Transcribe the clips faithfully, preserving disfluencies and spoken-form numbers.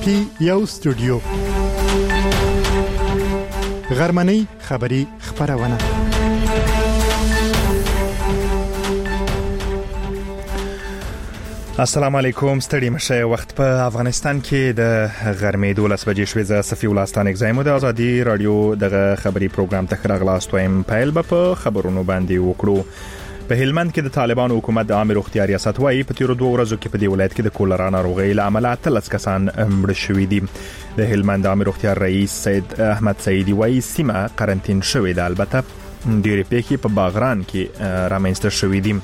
موسیقي یو استودیو غرمنۍ خبری خبرونه السلام علیکم. ستړي مشه. وخت په افغانستان کې د غرمې دولس بجې شوې. زه صفي ولستان اگزایم د ازادي رادیو دغه خبري پروګرام ته خراغلاست وایم. پایل به په خبرونو باندې وکړو. په هلمند کې د طالبانو حکومت د عامه روغتیا ریاست وايي په تیرو دوه ورځو کې په دې ولایت کې د کولرا ناروغۍ له امله اتلس کسان مړ شوي دي. د هلمند عامه روغتیا رئیس سید احمد سعیدی وايي سیمه قرنطین شوې ده. البته ډېرې پیښې په باغران کې رامنځته شوې دي.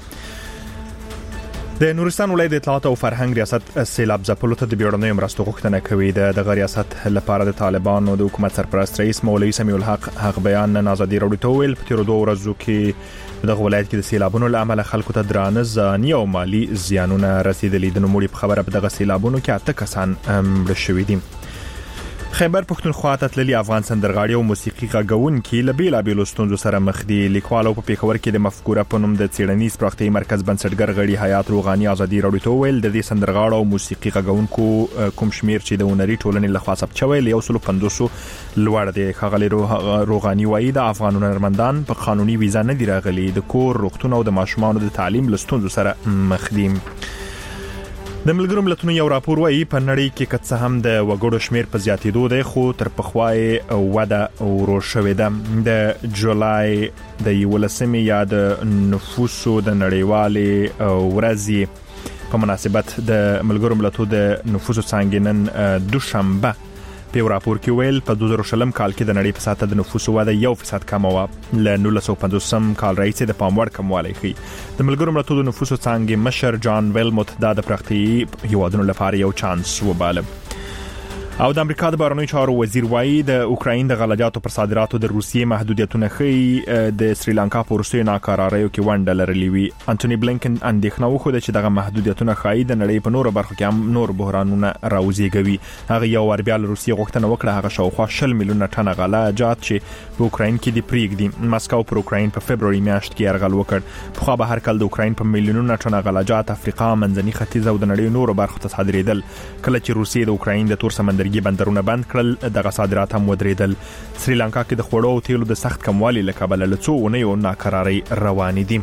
د نورستان ولایت د اطلاعات او فرهنګ ریاست سیلاب ځپلو ته د بیړنیو مرستو غوښتنه کوي. د دغه ریاست لپاره د طالبانو د حکومت سرپرست رئیس مولوي سمیع الحق حق بیان نن ازادي راډیو ته ویل په تیرو دوه ورځو کې دغه ولایت کې د سیلابونو له امله خلکو ته درانه ځاني او مالی زیانونه رسیدلي. د نوموړي په خبره په دغه سیلابونو کې اته کسان مړه شوي دي. خیبر پښتونخوا ته تللي افغان سندرغاړي او موسیقي غږونکي له بیلابېلو ستونزو سره مخ دي. لیکوال او په پیښور کې د مفکوره په نوم د څېړنیز پراختیایي مرکز بنسټګر غړي حیات روغاني ازادي راډیو ته ویل د دې سندرغاړو او موسیقي غږونکو کوم شمیر چې د هنري ټولنې لخوا ثبت شوی له یو سل پنځوس لوړ دی. ښاغلي روغاني وايي د افغان هنرمندان په قانوني ویزا نه دي راغلي. د کور، روغتون او د ماشومانو د تعلیم له ستونزو سره مخ دي. د ملګرو ملتونو یو راپور وايي په نړۍ کې که څه هم د وګړو شمیر په زیاتېدو دی خو تر پخوای وده ورو شوې ده. د جولای د یولسمې یا د نفوسو د نړیوالې ورځې په مناسبت د ملګرو ملتونو د نفوسو څانګې نن دوشنبه په راپور کې ویل په دوه زره شلم کال کې د نړۍ په ساته د نفوسو وده یو فیصد کم و له نولس سوه پنځوسم کال راهیسې د پام وړ کموالی ښیي. د ملګرو ملتونو د نفوسو څانګې مشر جان ویلموت دا د پراختیایي هیوادونو لپاره یو چانس وباله. او د امریکا د بهرنیو چارو وزیر وايي د اوکراین د غلجاتو پر صادراتو د روسیې محدودیتونه ښیي د سریلانکا په وروستیو ناکراریو کې ونډه لرلې وي. انټونی بلینکن اندېښنه وښوده چې دغه محدودیتونه ښایي د نړۍ په نورو برخو کې هم نور بحرانونه راوزېږوي. هغه یو وار بیا له روسیې غوښتنه وکړه هغه شاوخوا شل میلیونه ټنه غلجات چې په اوکراین کې دي پرېږدي. مسکو پر اوکراین په فبروري میاشت کې یرغل وکړ. پخوا به هر کال د اوکراین په میلیونونه ټنه غلجات افریقا، منځني ختیځ او د نړۍ نورو برخو ته صادرېدل. کله چې روسیې د اوکراین د تور سمندر بندرونه بند کړل دغه صادرات هم ودرېدل. سریلانکا کې د خوړو او تیلو د سخت کموالي له کبله له څو اونیو ناکرارۍ روانې دي.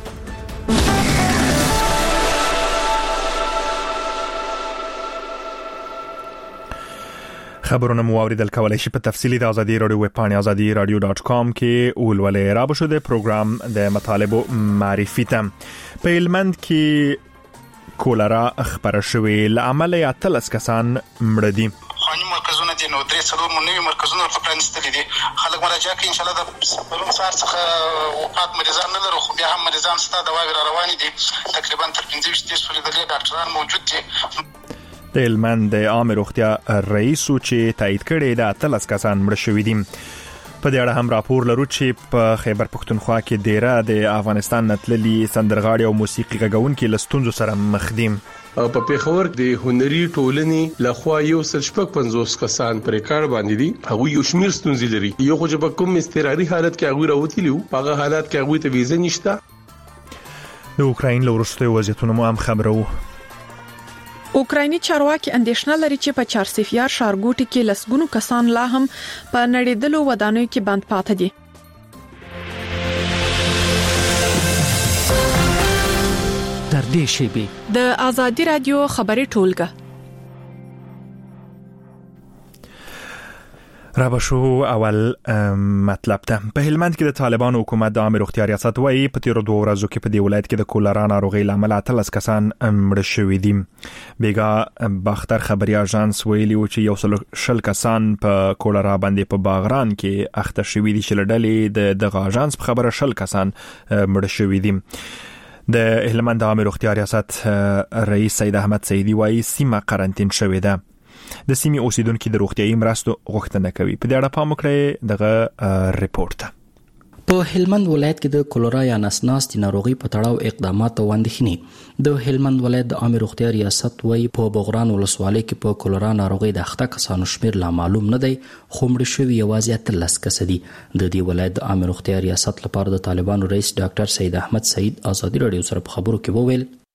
خبرونه مو اوریدل کولای شي په تفصیلی د ازادي رادیو ویب پاڼې ازادي رادیو ډاټ کام کې ولولې. را به شو د پروګرام د مطالبو معرفي ته. په هلمند کې کولرا خبره شوې له امله اتلس کسان مړه دي. خاني مرکزونه دي نو درې څلور نوي مرکزونه په پرانستلي دي. خلک مراجعه کوي ان شاء الله د پرون سهار څخه وفات مریضان نه لرو خو بیا هم مریضان ستا دواوې را روانې دي. تقریبا تر پنځه ویشت دیرش پورې ډاکټران موجود دي. د هلمند د عامه روغتیا رئیس چې تایید کړی د اتلس کسان مړه شوي دي. په دې اړه هم راپور لرو چې په خیبر پښتونخوا کې ډیره د افغانستان نتللي سندرغاړي او موسیقي غږونکي له ستونزو سره مخ دي. په پیښور د هنري ټولنې لخوا یو سل شپږ پنځوس کسان پر کار باندې دي. هغه یو شمیر ستونزې لري. یو خو چې په کوم استراري حالت کې هغه راوتلی وو هغه حالت کې هغه ته ویزه نشته. د اوکراین له وروستیو وضعیتونو مو هم خبرو. اوکرایني چارواکي اندېښنه لري چې په چارسفیار ښارګوټي کې لسګونو کسان لا هم په نړیدلو ودانیو کې بند پاتې دي. تر دې شیبې د ازادي رادیو خبري ټولګه را به شو اول مطلب ته. په هلمند کې د طالبانو حکومت د عامه روغتیا ریاست وايي په تیرو دوه ورځو کې په دې ولایت کې د کولرا ناروغۍ له امله اتلس کسان مړه شوي دي. بیګا باختر خبري اژانس ویلي و چې یو سل شل کسان په کولرا باندې په باغران کې اخته شوي دي چې له ډلې د دغه اژانس په خبره شل کسان مړه شوي دي. د هلمند عامه روغتیا ریاست رئیس سید احمد سعیدی وايي سیمه قرنطین شوې ده. د سیمې اوسیدونکو د روغتیایي مرستو غوښتنه کوي. په دې اړه پام وکړئ دغه ریپورت. په هلمند ولایت کې د کولرا یا نسناستي ناروغي په تړاو اقدامات او اندېښنې. د هلمند ولایت د عامه روغتیا ریاست وايي په بغران ولسوالۍ کې په کولرا ناروغي د اخته کسانو شمیر لا معلوم نه دی خو مړه شوي یوازې اتلس کس دي. د دې ولایت د عامه روغتیا ریاست لپاره د طالبانو رئیس ډاکټر سید احمد سعید ازادي رادیو سره په خبرو کې وویل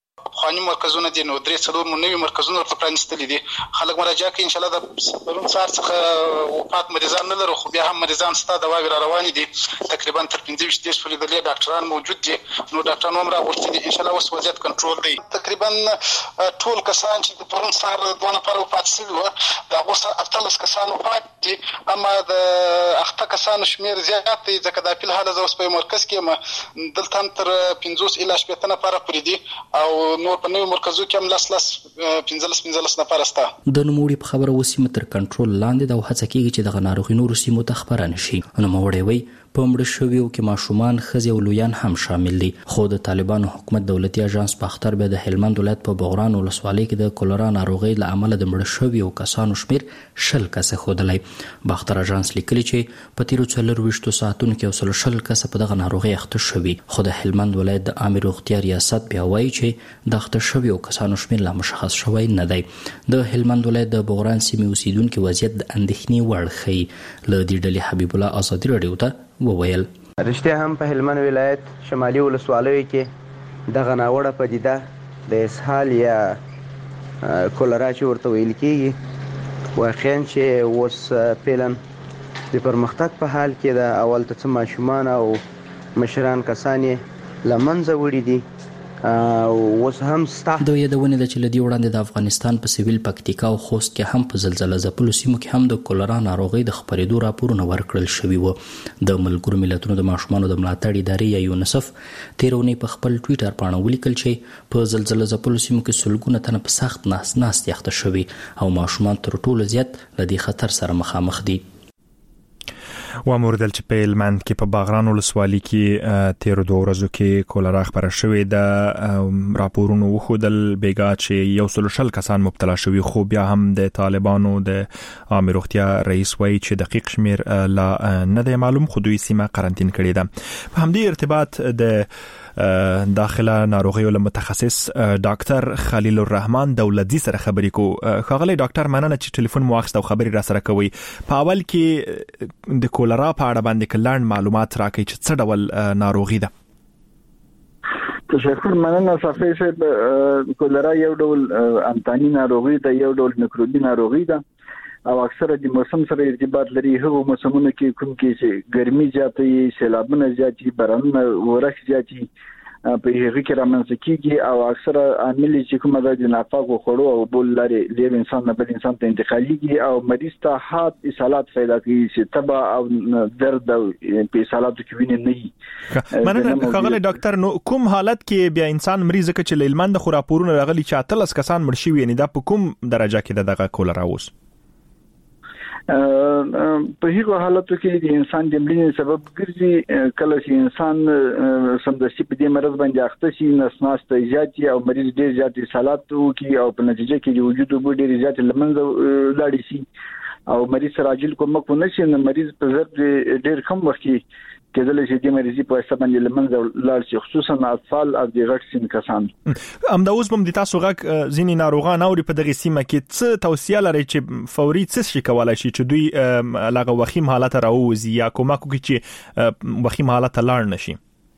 پخواني مرکزونه دي نو درې څلور نوي مرکزونه ورته پرانیستلي دي. خلک مراجعه کوي ان شاء الله د پرون سهار څخه وفات مریضان نه لرو، خو بیا هم مریضان ستا دواوې را روانې دي. تقریبا تر پنځه ویشت دېرش پورې دلې ډاکټران موجود دي. نو ډاکټران هم راغوښتي دي، ان شاء الله اوس وضعیت کنټرول دی. تقریبا ټول کسان چې د پرون سهار دوه نفر وفات شوي وو د هغو سره اتلس کسان وفات دي. اما د اخته کسانو شمېر زیات دی ځکه د فی الحال زه اوس په مرکز کې یم، دلته هم تر پنځوس الی شپېته نفره پورې دي او نور په نوي مرکزو کې هم لس لس پنځلس پنځلس نفره سته. د نوموړي په خبره وسیمه تر کنټرول لاندې ده او هڅه کیږي چې دغه ناروغي نورو سیمو ته خپره نشي. نوموړی وایي په مړه شویو کې ماشومان، ښځې او لویان هم شامل دي. خو د طالبانو حکومت دولتي اژانس باختر بیا د هلمند ولایت په بغران ولسوالۍ کې د کولرا ناروغۍ له امله د مړه شویو کسانو شمېر شل کسه ښودلی. باختر اژانس لیکلي چې په تیرو څلرویشتو ساعتونو کې یو سل شل کسه په دغه ناروغۍ اخته شوي. خو د هلمند ولایت د عامې روغتیا ریاست بیا وایي چې د اخته شویو کسانو شمېر لا مشخص شوی نه دی. د هلمند ولایت د بغران سیمې اوسیدونکي وضعیت د اندېښنې وړ ښیي. له دې ډلې حبیب الله ازادي راډیو ته وویل رښتیا هم په هلمند ولایت شمالي ولسوالیو کې دغه ناوړه پدیده د اسهال یا کولرا چې ورته ویل کېږي واقعا چې اوس فعلا د پرمختګ په حال کې د اول ته څه ماشومان او مشران کسان یې له منځه وړي دي. اوس هم ستا د یادونې ده چې له دې وړاندې د افغانستان په سویل پکتیکا او خوست کې هم په زلزله ځپلو سیمو کې هم د کولرا ناروغۍ د خپرېدو راپورونه ورکړل شوي وو. د ملګرو ملتونو د ماشومانو د ملاتړ ادارې یا یونیسف تېره اونۍ په خپل ټویټر پاڼه ولیکل چې په زلزله ځپلو سیمو کې سلګونه تنه په سخت ناست ناستې اخته شوي او ماشومان تر ټولو زیات له دې خطر سره مخامخ دي. و موردل چې په هلمند کې په باغران ولسوالۍ کې تیر دوه ورځو کې کولرا خبره شوې ده. راپورونو وښودل بیګا چې یو سل شل کسان مبتلا شوي، خو بیا هم د طالبانو د عامې روغتیا رئیس وایي چې دقیق شمیر لا نه دی معلوم، خو دوی سیمه قرنطین کړې ده. په همدې ارتباط د داخله ناروغیو له متخصص ډاکټر خلیل الرحمن دولتي سره خبرې کو. ښاغلی ډاکټر مننه چې ټلیفون مو واخیست او خبرې را سره کوي. په اول کې د کولرا په اړه باندې کلان معلومات راکړئ چې څه ډول ناروغي ده. تشکر، مننه صافی صاحب. کولرا یو ډول انتاني ناروغي ده، یو ډول میکروبي ناروغي ده او اکثره د موسم سره ارتباط لري. هغه موسمونه کې کوم کې چې ګرمي زیاته وي، سیلابونه زیات وي، بارانونه ورخ زیات وي، په هغه کې رامنځته کیږي او اکثره عامل چې کومه د ناپاکو خوړو او بل لري له انسان نه بل انسان ته انتقاليږي او مریض ته حاد اصالات پیدا کوي چې تبع او درد او په اصالاتو کې ویني نه وي. مننه ښاغلی ډاکټر. نو کوم حالت کې بیا انسان مریض کې چې هلمند خو راپورونه راغلي چې اتلس کسان مړ شوي، یعنی دا په کوم درجه کې دغه کولرا اوس؟ په هغه حالتو کې د انسان د مړینې سبب ګرځي. کله چې انسان سمدستي په دې مرض باندې اخته شي، نس ناسته زیاتې او مریض ډېر زیات اصالات وکړي او په نتیجه کې د وجود اوبه ډېر زیات لمنځه لاړې شي او مریض سره عاجل کومک ونه شي، نو مریض په ضرب ډېر کم وخت کې کېدل چې د مریضي په واسطه باندې لمنځه لاړ شي، خصوصا اطفال او د غټ سن کسان. همدا اوس هم د تاسو غږ ځینې ناروغان اوري په دغه سیمه کې څه توصیه لري چې فوري څه شي کولای شي چې دوی لغه وخیم حالت راووزي یا کومک وکړي چې وخیم حالت لاړ نشي؟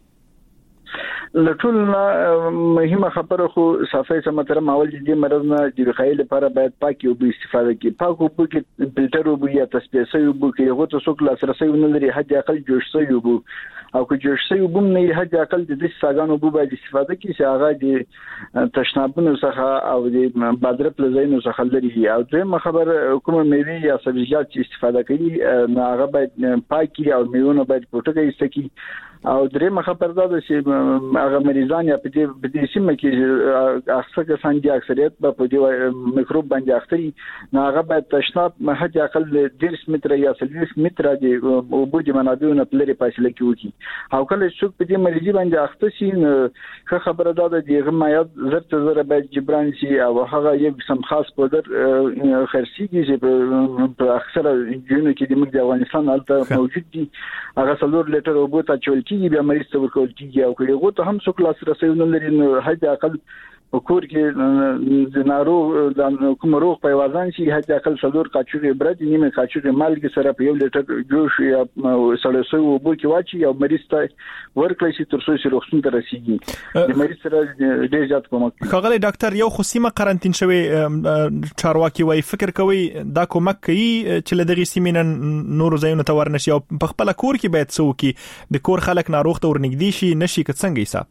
لټول مهمه خبره خو صافي سمتره ماول دي مرض نه د وقایې لپاره باید پاکي او استفاده کی پاک او کې فلټر او یا تصفیه او کې یو څه څوک لاسرسي نه لري، حد اقل جوش سي او او که جوش سي او نه حد اقل د دې ساګانو بو باید استفاده کی چې هغه د تشنابونو څخه او د بادره پلزینو څخه لري. او دغه خبر کومه میوه یا سبزیجات چې استفاده کوي نه هغه باید پاکي او میوه باید پټه ایستکی. او درې خبر دا چې هغه مریضان یا په دې په دې سیمه کې اکثر کسان دي اکثریت په دې میکروب باندې اخته نه هغه باید تشناب حد اقل ډېر متر یا ثلاثين متر دی او بوج منابعونه په لري فاصله کې وکي. او کله چې په دې مریضي باندې اخته شي ښه خبره ده د دغه مایعات زرت زره باید جبران شي او هغه یو قسم خاص پودر خرسيږي چې په اکثره جنونو کې د موږ د افغانستان الته موجود دي. هغه څلور لیټر اوبو ته چول کیږي بیا مریض ته ورکول کیږي او کله غوته هم څوک لاس رسېونه لري نو حد اقل کور کې د ناروغ د کوم روغ په وازان شي حتی اقل څلور کاچوغي برد نیمه کاچوغي مالګي سره په یو لیټر جوش یا سړسو وبو کې واچي او مریض ته ورکړي چې تر څو چې روغتون ته رسیږي د مریض سره ډېر زیات کومک کوي. ښاغلی ډاکټر یو خو سیمه قرنطین شوی چارواکي وایي فکر کوي دا کومک کوي چې له دغه سیمې نور ځایونو ته ورنشي او په خپل کور کې باید څه وکړي د کور خلک ناروغ ته ورنږدې شي نشي که څنګه حساب؟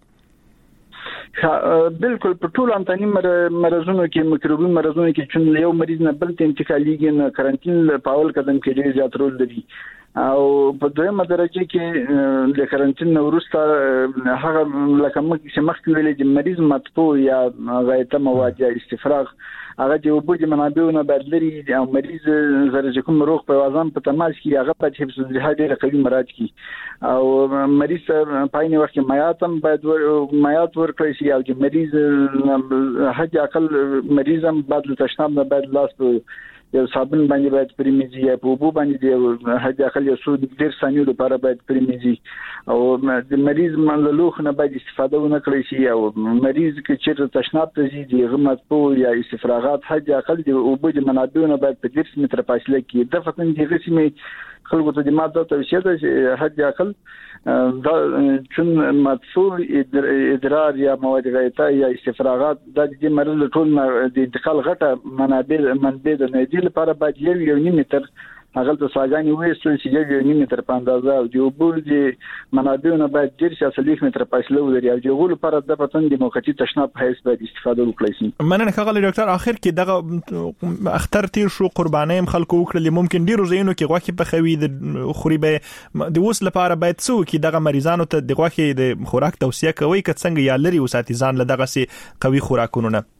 بالکل په ټول انتاني مرزونو کې میکروبي مرزونو کې چې یو مریض نه بل ته انتقالېږي نه قرنطین په اول قدم کې ډېر زیات رول لري او په دویمه درجه کې د قرنطین وروسته هغه لکه چې مخکې ویلې چې مریض مطبوع یا غایطه مواد یا استفراغ هغه د وبو د منابعونو بدلري او مریض زره کوم روغ په وازان په تماس کې هغه په حفظ الصحه ډېر قوي مراعات کی او مریض په عین وخت کې مایاتم باید مایات ورکړي شي او چې مریض حد اقل مریضم بعد له تشناب نه بعد لاس په یو صابون باندې باید پریمیزي یا په وبو باندې حد اقل یو څو ډېر ثانیو لپاره باید پریمیزي او د مریض منلوخ نه باید استفاده ونه کړی شي او مریض کې چې تشناب ته ځي د غمت په یا استفراغات حد اقل د وبو د منابعونو باید په ډېر متر فاصله کې د فتن د غسمې خلکو ته د ماده توصیه ده حد اقل دا چون مدفوع ادرار یا مواد غایطه یا استفراغات د دې مرض ټول د انتقال غټه منابع منبع د نه دي لپاره باید یو یو نیم متر هغه ته ساګانی وېستل چې یو یو نیم متر په اندازه او د وبو د منابعونو باید ډېر شاسلیخ متر فاصله ولري او د غول لپاره د پتن د موقتی تشناب په حیث باید استفاده وکړي شي. مننه ښاغلی ډاکټر اخر کې دغه اختر تیر شو قرباني هم خلکو وکړل ممکن ډیرو ځایونو کې غوښه په خوي د خوري به د اوس لپاره باید څو کې دغه مریضانو ته د غوښه د خوراک توصیه کوي که څنګه یا لري وساتي ځان له دغه سي قوي خوراکونو نه؟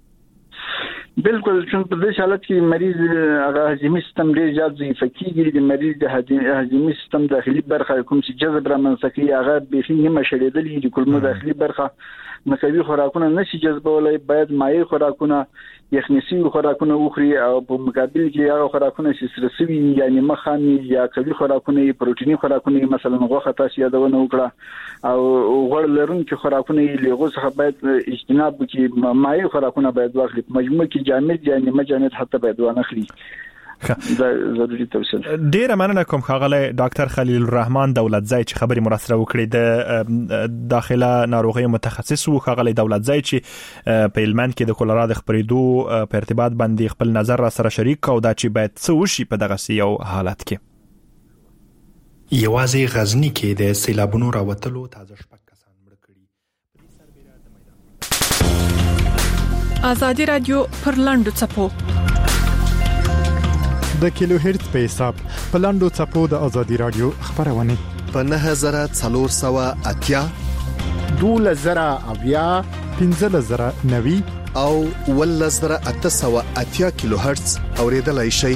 بالکل چې په دې حالت کې مریض هغه هضمي سیستم ډېر زیات ضعیف کیږي د مریض د هضمي سیستم داخلي برخه کوم چې جذب رامنځته کوي هغه به نیمه شړېدلې د کولمو داخلي برخه نقوي خوراکونه نشي جذبولای باید مایع خوراکونه یخنسي خوراکونه وخوري او په مقابل کې هغه خوراکونه چې سرسوي یعنی مخامي یا قوي خوراکونه پروتیني خوراکونه مثلا غوښه تاسو یادونه وکړه او غوړ لرونکي خوراکونه لغوه څخه باید اجتناب وکړي مایع خوراکونه باید واخلي مجموع کې جامد یعنی مجامد حتی باید ونخلي دا ضروري توصیه. ډیره مننه کوم ښاغلی ډاکټر خلیل الرحمن دولتزی چې خبري مراسله وکړي د داخله ناروغي متخصص وو. ښاغلی دولتزی چې په هلمند کې د کولرا د خپرېدو په ارتباط باندې خپل نظر را سره شریک او دا چې باید څه وشي په دغه یو حالت کې. یوازې غزنی کې د سیلابونو راوتلو تازه شپږ کسان مړه کړي. آزادي رادیو پر لاندو چپو د کیلو هرتز په حساب په لاندو چپو د آزادي رادیو خبرونه په نه هزار څلور سوه اتیا دوله زره اویا پنځه زره نوي او ول زره اته سوه اتیا کیلو هرتز اوریدلای شي.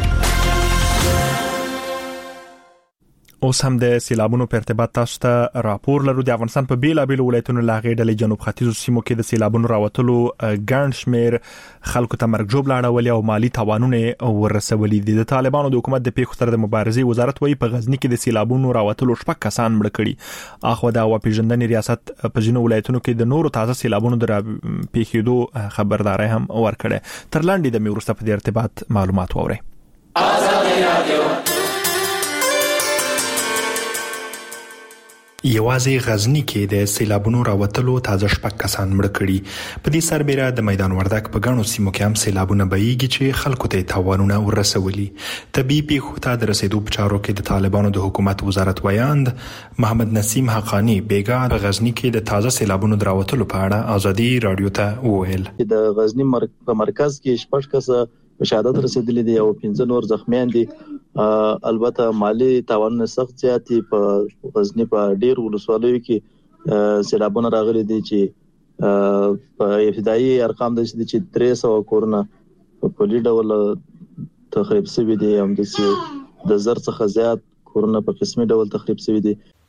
اوس هم د سیلابونو په ارتباط تاسو ته راپور لرو. د افغانستان په بیلابیلو ولایتونو لاغې ډلې جنوب ختیځو سیمو کې د سیلابونو راوتلو ګڼ شمېر خلکو ته مرګ ژوبله اړولې او مالی تاوانونه ورسولې دي. د طالبانو د حکومت د پیښو سره د مبارزې وزارت وایي په غزنی کې د سیلابونو راوتلو شپږ کسان مړه کړي. اخو د هوا پیژندنې ریاست په ځینو ولایتونو کې د نورو تازه سیلابونو د پیښېدو خبرداري هم ورکړه. تر لاندې د میورسته په ارتباط معلومات ووري. آزادي رادیو یوازې غزنی کې د سیلابونو راوتلو تازه شپږ کسان مړه کړي. په دې سربېره د میدان وردګ په ګڼو سیمو کې هم سیلابونه بهیږي چې خلکو ته تاوانونه ورسولي. طبيعي پیښو ته د رسیدو په چارو کې د طالبانو د حکومت وزارت ویاند محمد نسیم حقانی بیګا د غزنی کې د تازه سیلابونو راوتلو په اړه آزادي رادیو ته وویل. د غزنی په مرکز کې شپږ کسه شهادت رسیدلي دي او پنځه نور زخمیان دي. البته مالی تاوانونه سخت زیات دي. په غزنی په ډیر ولسوالیو کې سیلابونه راغلي دي چې په ابتدایي ارقام د چې درې سوه کورونه په کلي ډول تخریب شوي دي هم د زر څخه زیات کورونه په قسمي ډول تخریب شوي دي.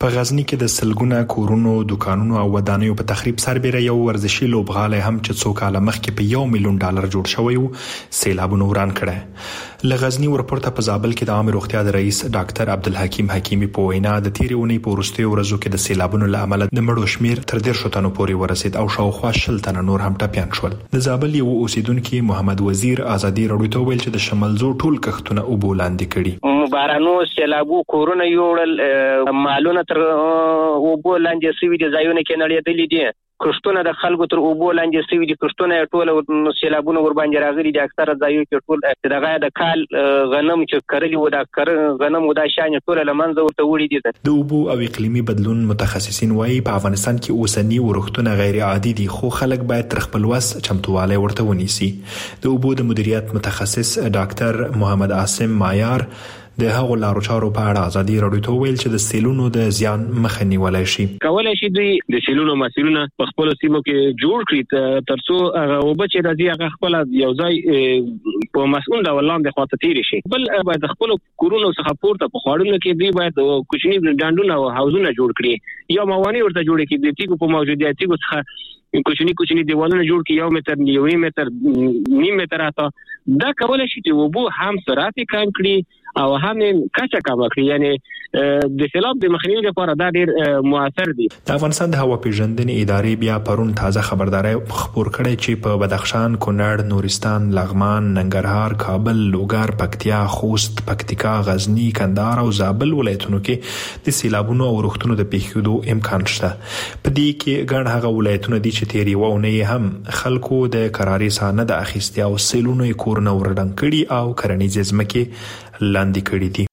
په غزنی کې د سلګونه کورونو، دکانونو او ودانیو په تخریب سربېره یو ورزشي لوبغالی هم چې څو کاله مخکې په یو میلیون ډالر جوړ شوی و سیلابونو وران کړی. له غزنی ورپورته په زابل کې د عامه روغتیا د رئیس ډاکټر عبدالحکیم حکیمی په وینا د تیرې اونۍ په وروستیو ورځو کې د سیلابونو له امله د مړو شمیر تر دېرشو تنو پورې ورسید او شاوخوا شل تنه نور هم ټپیان شول. د زابل یو اوسیدونکي محمد وزیر ازادي راډیو ته ویل چې د شمالزو ټول کښتونه اوبو لاندې کړي. بارانو سیلابو کورونه یوړل، مالونه تر اوبو لاندې سوي دي، ځایونه کې نړېدلي دي، کښتونه د خلکو تر اوبو لاندې سوي دي، کښتونه ټول سیلابونه ور باندې راغلي دي. اکثره ځایو کې ټول دغه د کال غنم چې کرلي و دا کر غنم و دا شان ټول له منځه ورته وړي دي. د اوبو او اقلیمي بدلون متخصصین وایي په افغانستان کې اوسنی ورښتونه غیر عادي دي، خو خلک باید تر خپل وس چمتووالی ورته ونیسي. د اوبو د مدیریت متخصص ډاکټر محمد عاصم مایار د هغو لارو چارو په اړه ازادي راډیو ته ویل چې د سیلونو د زیان مخه نیولای شي. کولای شي دوی د سیلونو مسیرونه په خپل سیمو کې جوړ کړي ترڅو هغه اوبه چې راځي هغه خپل یو ځای په مسؤل ډول لاندې خواته تیر شي. بل باید خپل کورونو څخه پورته په خاورونو کې دوی باید کوچني ډانډونه او حوضونه جوړ کړي یا موانع ورته جوړ کړي د تیګو په موجودیت تیګو څخه کوچني کوچني دیوالونه جوړ کړي، یو متر یو متر نیم متر اته. دا کولای شي چې وبو هم سرعت کم کړي او هم کچا کم کړي، یعنی د سیلاب د مخنیوي لپاره دا ډیر موثر دي. د افغانستان د هوا پیژندنې ادارې بیا پرون تازه خبرداري خبر کړي چې په بدخشان، کونړ، نورستان، لغمان، ننګرهار، کابل، لوګر، پکتیا، خوست، پکتیکا، غزنی، کندهار او زابل ولایتونو کې د سیلابونو او ورښتونو د پیښېدو امکان شته. په دې کې ګڼ هغه ولایتونه دي چې تیرې وونه هم خلکو د قرارې سانه د اخیستیا او سیلونو یې کورونه ورډنګ کړي او کرنیزې ځمکې لاندې کړي دي.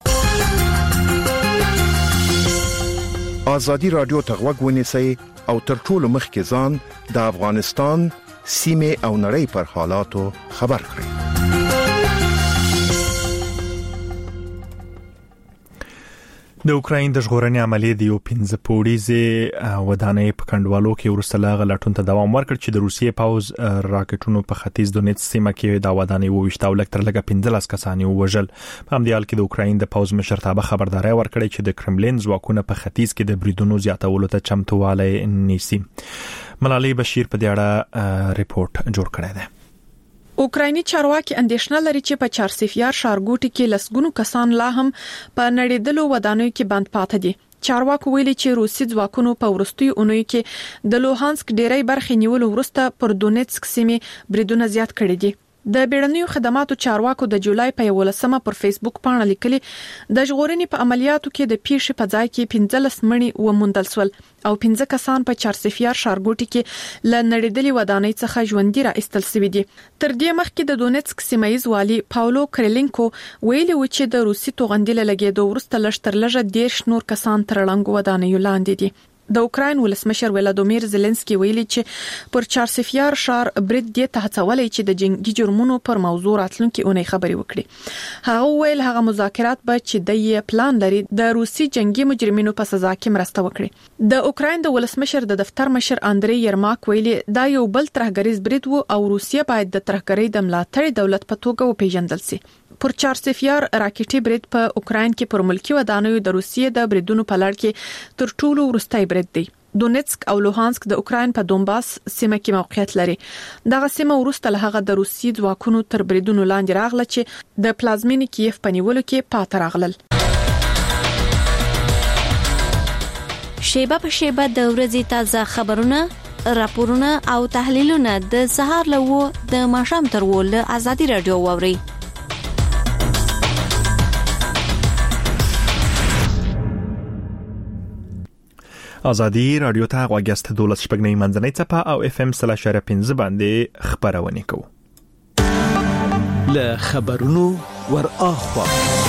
ازادي راډیو ته غوږ ونیسئ او تر ټولو مخکې ځان د افغانستان سیمه او نړۍ پر حالاتو خبر کړئ. د اوکراین د ژغورنې عملیې د یو پنځه پوړیزې ودانۍ په کندوالو کې وروسته له غلطون ته دوام ورکړ چې د روسیې پوز راکټونو په ختیځ دونیتس سیمه کې د ودانۍ وویشت او لږ تر لږه پنځلس کسان یې ووژل. په همدې حال کې د اوکراین د پوز مشرتابه خبرداري ورکړې چې د کرملین ځواکونه په ختیځ کې د بریدونو زیاتولو ته چمتووالی نیسي. ملالۍ بشیر په دې اړه ریپورت جوړ کړی دی. اوکرایني چارواکي اندېښنه لري چې په چارسفیار ښارګوټي کې لسګونو کسان لا هم په نړیدلو ودانیو کې بند پاتې دي. چارواکو ویلي چې روسي ځواکونو په ورستیو اونیو کې د لوهانسک ډیری برخې نیولو وروسته پر دونیتسک سیمې بریدونه زیات کړي دي. د بیړنیو خدماتو چارواکو د جولای په یولسمه پر فیسبوک باندې لیکلي د ژغورنې په عملیاتو کې د پیښې په ځای کې پنځلس مړي وموندل شول او پنځه کسان په چارسفیار ښارګوټي کې ل نړیدلې ودانۍ څخه ژوندۍ را ایستل شوي دي. تر دې مخکې د دونیتسک سیمایي والي پاولو کریلینکو ویلي و چې د روسي توغندي لګېدو وروسته لږ تر لږه دیرش نور کسان تر ړنګو ودانیو لاندې دي. د اوکراین ولسمشر ولادیمیر زيلنسکي ویلي چې پر چارسفیار ښار برید دی ته هڅولای چې د جنگي جرمونو پر موضوع راتلونکي اونۍ خبري وکړي. هغه ویل هغه مذاکرات به چې د یې پلان لري د روسي جنگي مجرمینو په سزا کې مرسته وکړي. د اوکراین د ولسمشر د دفتر مشر اندري یرماک ویلي دا یو بل ترهګریز برید وو او روسیه باید د ترهګری د ملاتړ دولت په توګه وپیژندل شي. پر چارسفیار راکټي برید په اوکراین کې پر ملکی ودانیو د روسیې د بریدونو په لړ کې تر ټولو وروستۍ برید دی. دونیتسک او لوهانسک د اوکراین په دونباس سیمه کې موقعیت لري. دغه سیمه وروسته له هغه د روسي ځواکونو تر بریدونو لاندې راغله چې د پلازمینې کیف په نیولو کې پاتې راغلل. شیبه په شیبه د ورځې تازه خبرونه، راپورونه او تحلیلونه د سهار لوو د ماښام تر ول ازادي رادیو ووري. ازادي رادیو ته غوږیاست دولس شپږنۍ منځنۍ څپه او اف ام سلا شر پنځه باندې خبرونه کوي. له خبرونو ور اخوا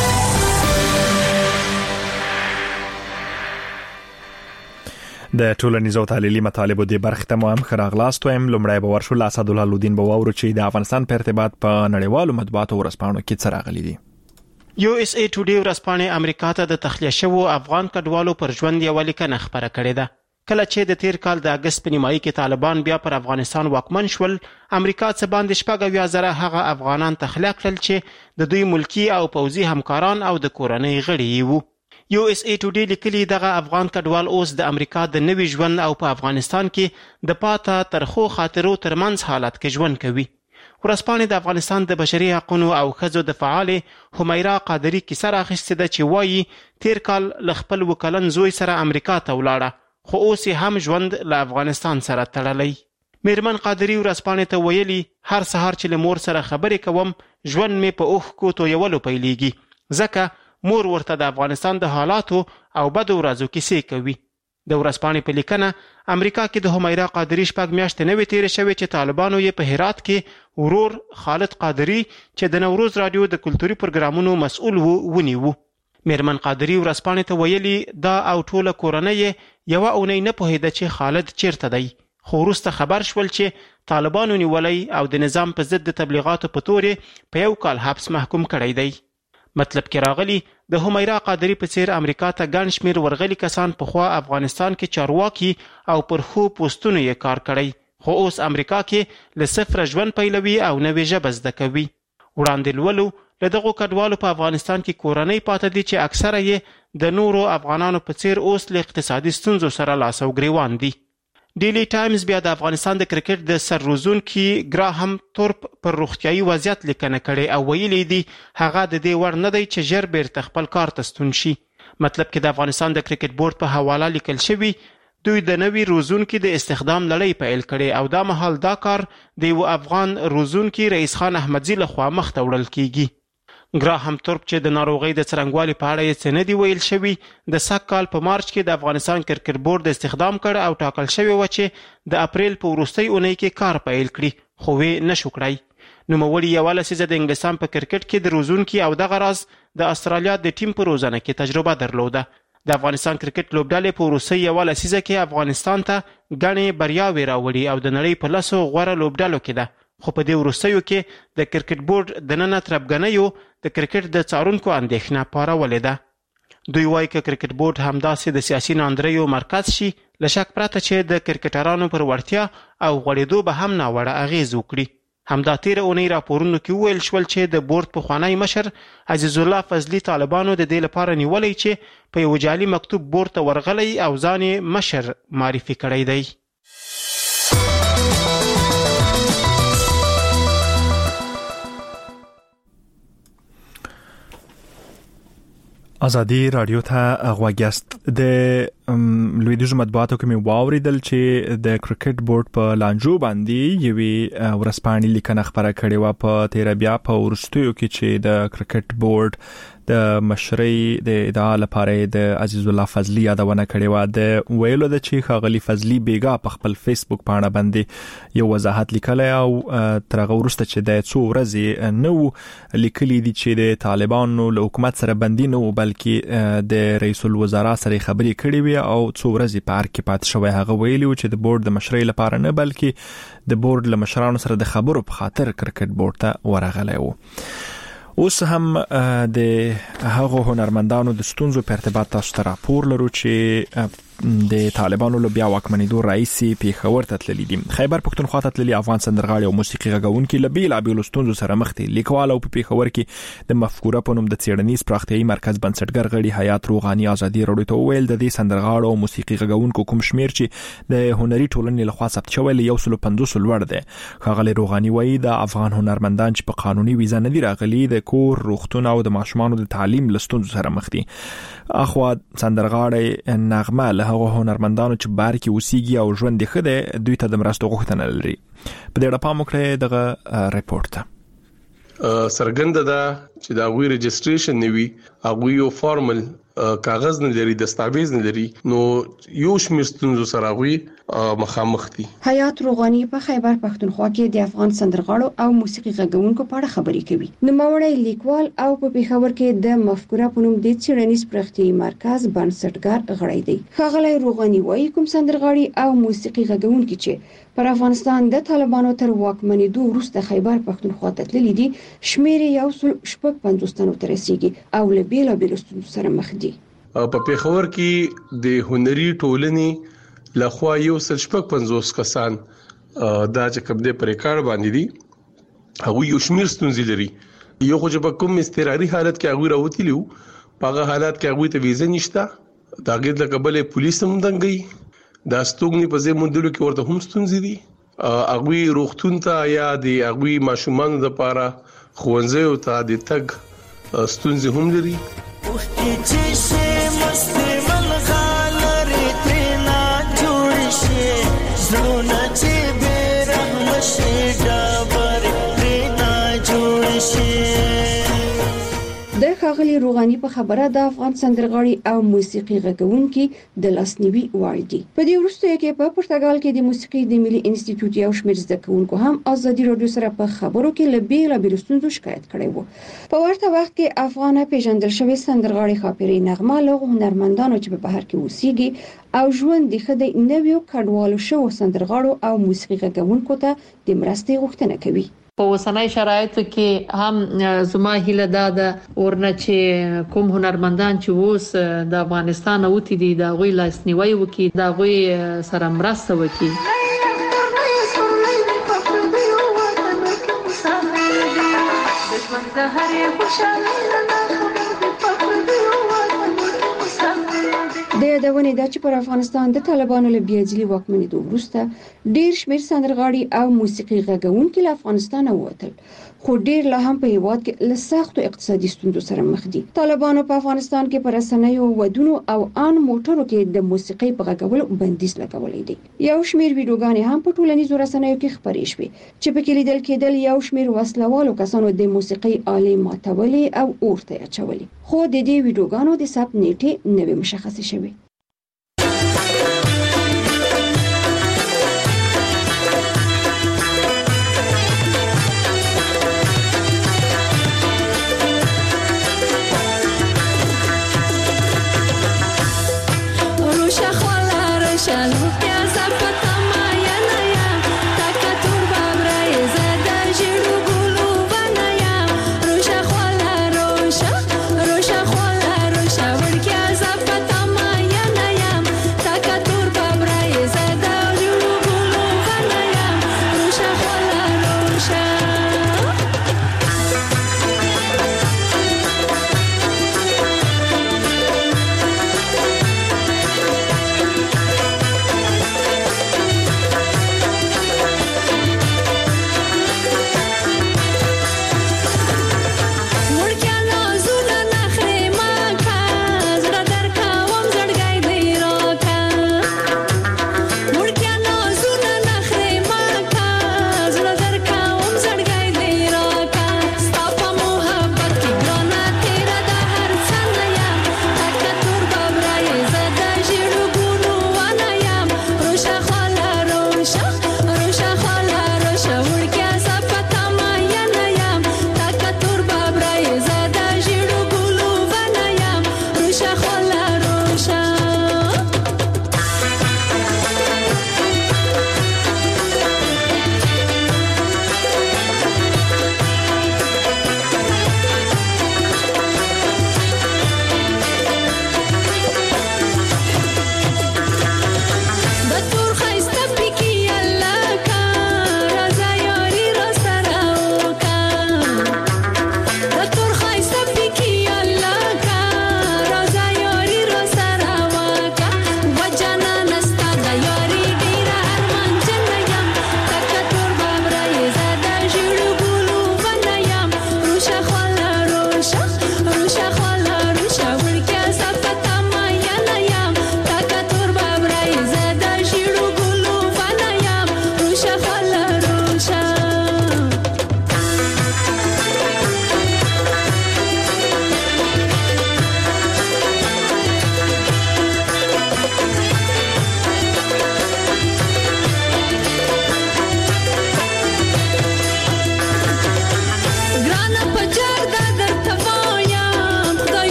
د ټولنیزو تحلیلي مطالبو د برخې ته مهم خراغلاست ویم. لومړی به ورشو اسد الله الدین به وورو چې د افغانستان په ارتباط په نړیوالو مطبوعاتو ورسپانو کې څه راغلي دي. یو اس ای ټوډے ورځپاڼې امریکا ته د تخلیه شوو افغان کډوالو پر ژوند یو لیکنه خبره کړې ده. کله چې د تیر کال د اگست په نیمایي کې طالبان بیا پر افغانستان واکمن شول، امریکا څخه باندې شپږ اویا زره هغه افغانان تخلیه کړل چې د دوی ملکی او پوځي همکاران او د کورنۍ غړي وو. یو اس ای ټوډی لیکلي دغه افغان کډوال اوس د امریکا د نوي ژوند او په افغانستان کې د پاته ترخو خاطرو ترمنځ حالت کې ژوند کوي. ورځپاڼې د افغانستان د بشري حقوقو او ښځو د فعالې حمیرا قادري کیسه راخیستې ده چې وایي تیر کال له خپل وکلن زوی سره امریکا ته ولاړه خو اوس هم ژوند له افغانستان سره تړلی. میرمن قادري ورځپاڼې ته ویلي هر سهار چې له مور سره خبرې کوم ژوند مې په اوښکو تویولو پیلیږي ځکه مور ورته د افغانستان د حالاتو او بدو ورځو کیسې کوي. د ورځپاڼې په لیکنه امریکا کې د حمیرا قادري شپږ میاشتې نوې تېرې شوې چې طالبانو یې په هرات کې ورور خالد قادري چې د نوروز رادیو د کلتوري پروګرامونو مسؤل و ونیو. میرمن قادري ورځپاڼې ته ویلي دا او ټوله کورنۍ یوه اونۍ نه پوهېده چې خالد چیرته دی خو وروسته خبر شول چې طالبانو نیولی او د نظام په ضد د تبلیغاتو په تورې په یو کال حبس محکوم کړی دی. مطلب کې راغلی د حمیرا قادري په څیر امریکا ته ګڼ شمېر ورغلي کسان پخوا افغانستان کې چارواکي او پر ښو پوستونو یې کار کړی خو اوس امریکا کې له صفره ژوند پیلوي او نوې ژبه زده کوي. وړاندې لولو له دغو کډوالو په افغانستان کې کورنۍ پاته دي چې اکثره یې د نورو افغانانو په څیر اوس له اقتصادي ستونزو سره لاس او ګریوان دي. ډیلی ټایمز بیا د افغانستان د کرکټ د سرروزونکي ګراهم تورپ پر روغتیایي وضعیت لیکنه کړې او ویلي دي هغه د دې وړ نه دی چې ژر بیرته خپل کار ته ستون شي. مطلب کې د افغانستان د کرکټ بورډ په حواله لیکل شوي دوی د نوي روزونکي د استخدام لړۍ پیل کړې او دا مهال دا کار د یو افغان روزونکي رئیس خان احمدزي لخوا مخته وړل کیږي. ګراهم تورپ چې د ناروغۍ د څرنګوالي په اړه یې څه نه دي ویل شوي د سږ کال په مارچ کې د افغانستان کرکټ بورډ استخدام کړ او ټاکل شوې وه چې د اپریل په وروستۍ اونۍ کې کار پیل کړي خو ویې نه شو کړی. نوموړي یوه لسیزه د انګلستان په کرکټ کې د روزونکي او دغه راز د استرالیا د ټیم په روزنه کې تجربه درلوده. د افغانستان کرکټ لوبډلې په وروستۍ یوه لسیزه کې افغانستان ته ګڼې بریاوې راوړي او د نړۍ په لسو غوره لوبډلو کې ده خو په دې وروستیو کې د کرکټ بورډ دننه تربګنیو د کرکټ د څارونکو اندېښنه پارولې ده. دوی وایي که کرکټ بورډ همداسې د سیاسي ناندریو مرکز شي له شک پرته چې د کرکټرانو پر وړتیا او غوړېدو به هم ناوړه اغېز وکړي. همدا تیره اونۍ راپورونو کې وویل شول چې د بورډ پخوانی مشر عزیز الله فضلي طالبانو د دې لپاره نیولی چې په یو جعلي مکتوب بورډ ته ورغلی او ځان یې مشر معرفي کړی دی. ازادي رادیو ته غوږیاست. د لویدیځو مطبوعاتو کې مې واوریدل چې د کرکټ بورډ په لانجو باندې یوې ورځپاڼې لیکنه خپره کړې وه په تیره بیا په وروستیو کې چې د کرکټ بورډ د مشرۍ د ادعا لپاره د عزیز الله فضلي یادونه کړې وه. د ویلو ده چې ښاغلي فضلي بیګا په خپل فیسبوک پاڼه باندې یو وضاحت لیکلی او تر هغه وروسته چې د څو ورځې نه وو لیکلي دي چې د طالبانو له حکومت سره بندي نه وو بلکې د رئیس الوزرا سره خبرې کړې وي او څو ورځې په ارګ کې پاتې شوی. هغه ویلي و چې د بورډ د مشرۍ لپاره نه بلکې د بورډ له مشرانو سره د خبرو په خاطر کرکټ بورډ ته ورغلی و. اوس هم د هغو هنرمندانو د ستونزو په ارتباط تاسو ته راپور لرو چې د طالبانو له بیا واکمنېدو راهیسې پیښور ته تللي دي. خیبر پښتونخوا ته تللي افغان سندرغاړي او موسیقي غږونکي له بېلابېلو ستونزو سره مخ دي. لیکوال او په پیښور کې د مفکوره په نوم د څېړنیز پراختیایي مرکز بنسټګر غړي حیات روغاني ازادي راډیو ته وویل د دې سندرغاړو او موسیقي غږونکو کوم شمېر چې د هنري ټولنې لخوا ثبت شوی له یو سلو پنځوسو لوړ دی. ښاغلی روغاني وایي د افغان هنرمندان چې په قانوني ویزه نه دي راغلي د کور، روغتون او د ماشومانو د تعلیم له ستونزو سره مخ دي. اخوا سندرغاړی نغمه له هغو هنرمندانو چې بار کې اوسېږي او ژوند یې ښه دی دوی ته د مرستو غوښتنه لري. په دې اړه پام وکړئ دغه ریپورت ته. سرګنده ده چې د هغوی رجسټریشن نه وي، هغوی یو فارمل کاغذ نه لري، دستاویز نه لري، نو یو شمېر ستونزو سره هغوی مخامخ دي. حیات روغاني په خیبر پښتونخوا کې د افغان سندرغاړو او موسیقي غږونکو په اړه خبرې کوي. نوموړی لیکوال او په پیښور کې د مفکوره په نوم د څېړنیز پراختیایي مرکز بنسټګر غړی دی. ښاغلی روغاني وایي کوم سندرغاړي او موسیقي غږونکي چې پر افغانستان د طالبانو تر واکمنېدو وروسته خیبر پښتونخوا ته تللي دي شمېر یې یو سل شپږ پنځوس تنو ته رسیږي او له بېلابېلو ستونزو سره مخ دي. په پیښور کې د هنري ټولنې لخوا یو سل شپږ پنځوس کسان دا چې کوم دې پر کار باندې دي هغوی یو شمېر ستونزې لري. یو خو چې په کوم اضطراري حالت کې هغوی راوتلي وو په حالات کې هغه ته ویزه نشته دا غیر د قبل پولیس هم دنګي دا ستوګنی په ځای مونډلو کې ورته هم ستونزې دي هغه روغتون ته یا د هغه ماشومان د لپاره خوندزه او ته د تګ ستونزې هم لري د ښاغلي روغاني په خبره د افغان سندرغاړي او موسیقي غږونکي د لاسنیوي وړ دي. په دې وروستیو کې په پرتګال کې د موسیقي د ملي انسټیټیوټ یو شمېر زده کوونکو هم ازادي راډیو سره په خبرو کې له بیلابېلو ستونزو شکایت کړی وو. په ورته وخت کې افغانه پیژندل شوې سندرغاړي خاپری نغمه له هنرمندانو چې په بهر کې اوسېږي او ژوند د خدای نویو کډوالو شو سندرغاړو او موسیقي غږونکو ته د مرستې غوښتنه کوي. په اوسنۍ شرایطو کې هم زما هیله دا ده ورنه چې کوم هنرمندان چې اوس د افغانستان اوتی دي دا غوي لاسنیوي وکي دا غوي سره مرسته وکي. د یادونې دا چې پر افغانستان د طالبانو له بیاځلي واکمنېدو وروسته ډېر شمېر سندرغاړي او موسیقي غږونکي له افغانستان ووتل خو ډېر لا هم په هیواد کې له سختو اقتصادي ستونزو سره مخ دي. طالبانو په افغانستان کې پر رسنیو ودونو او ان موټرو کې د موسیقي په غږولو بندیز لګولې دي. یو شمېر ویډیوګانې هم په ټولنیزو رسنیو کې خپرې شوې چې په کې لیدل کېدل یو شمېر وسلوالو کسانو د موسیقي آلې ماتولې او اورته اچولې خو د دې ویډیوګانو د ثبت نیټه نوې مشخصه شوې. روشا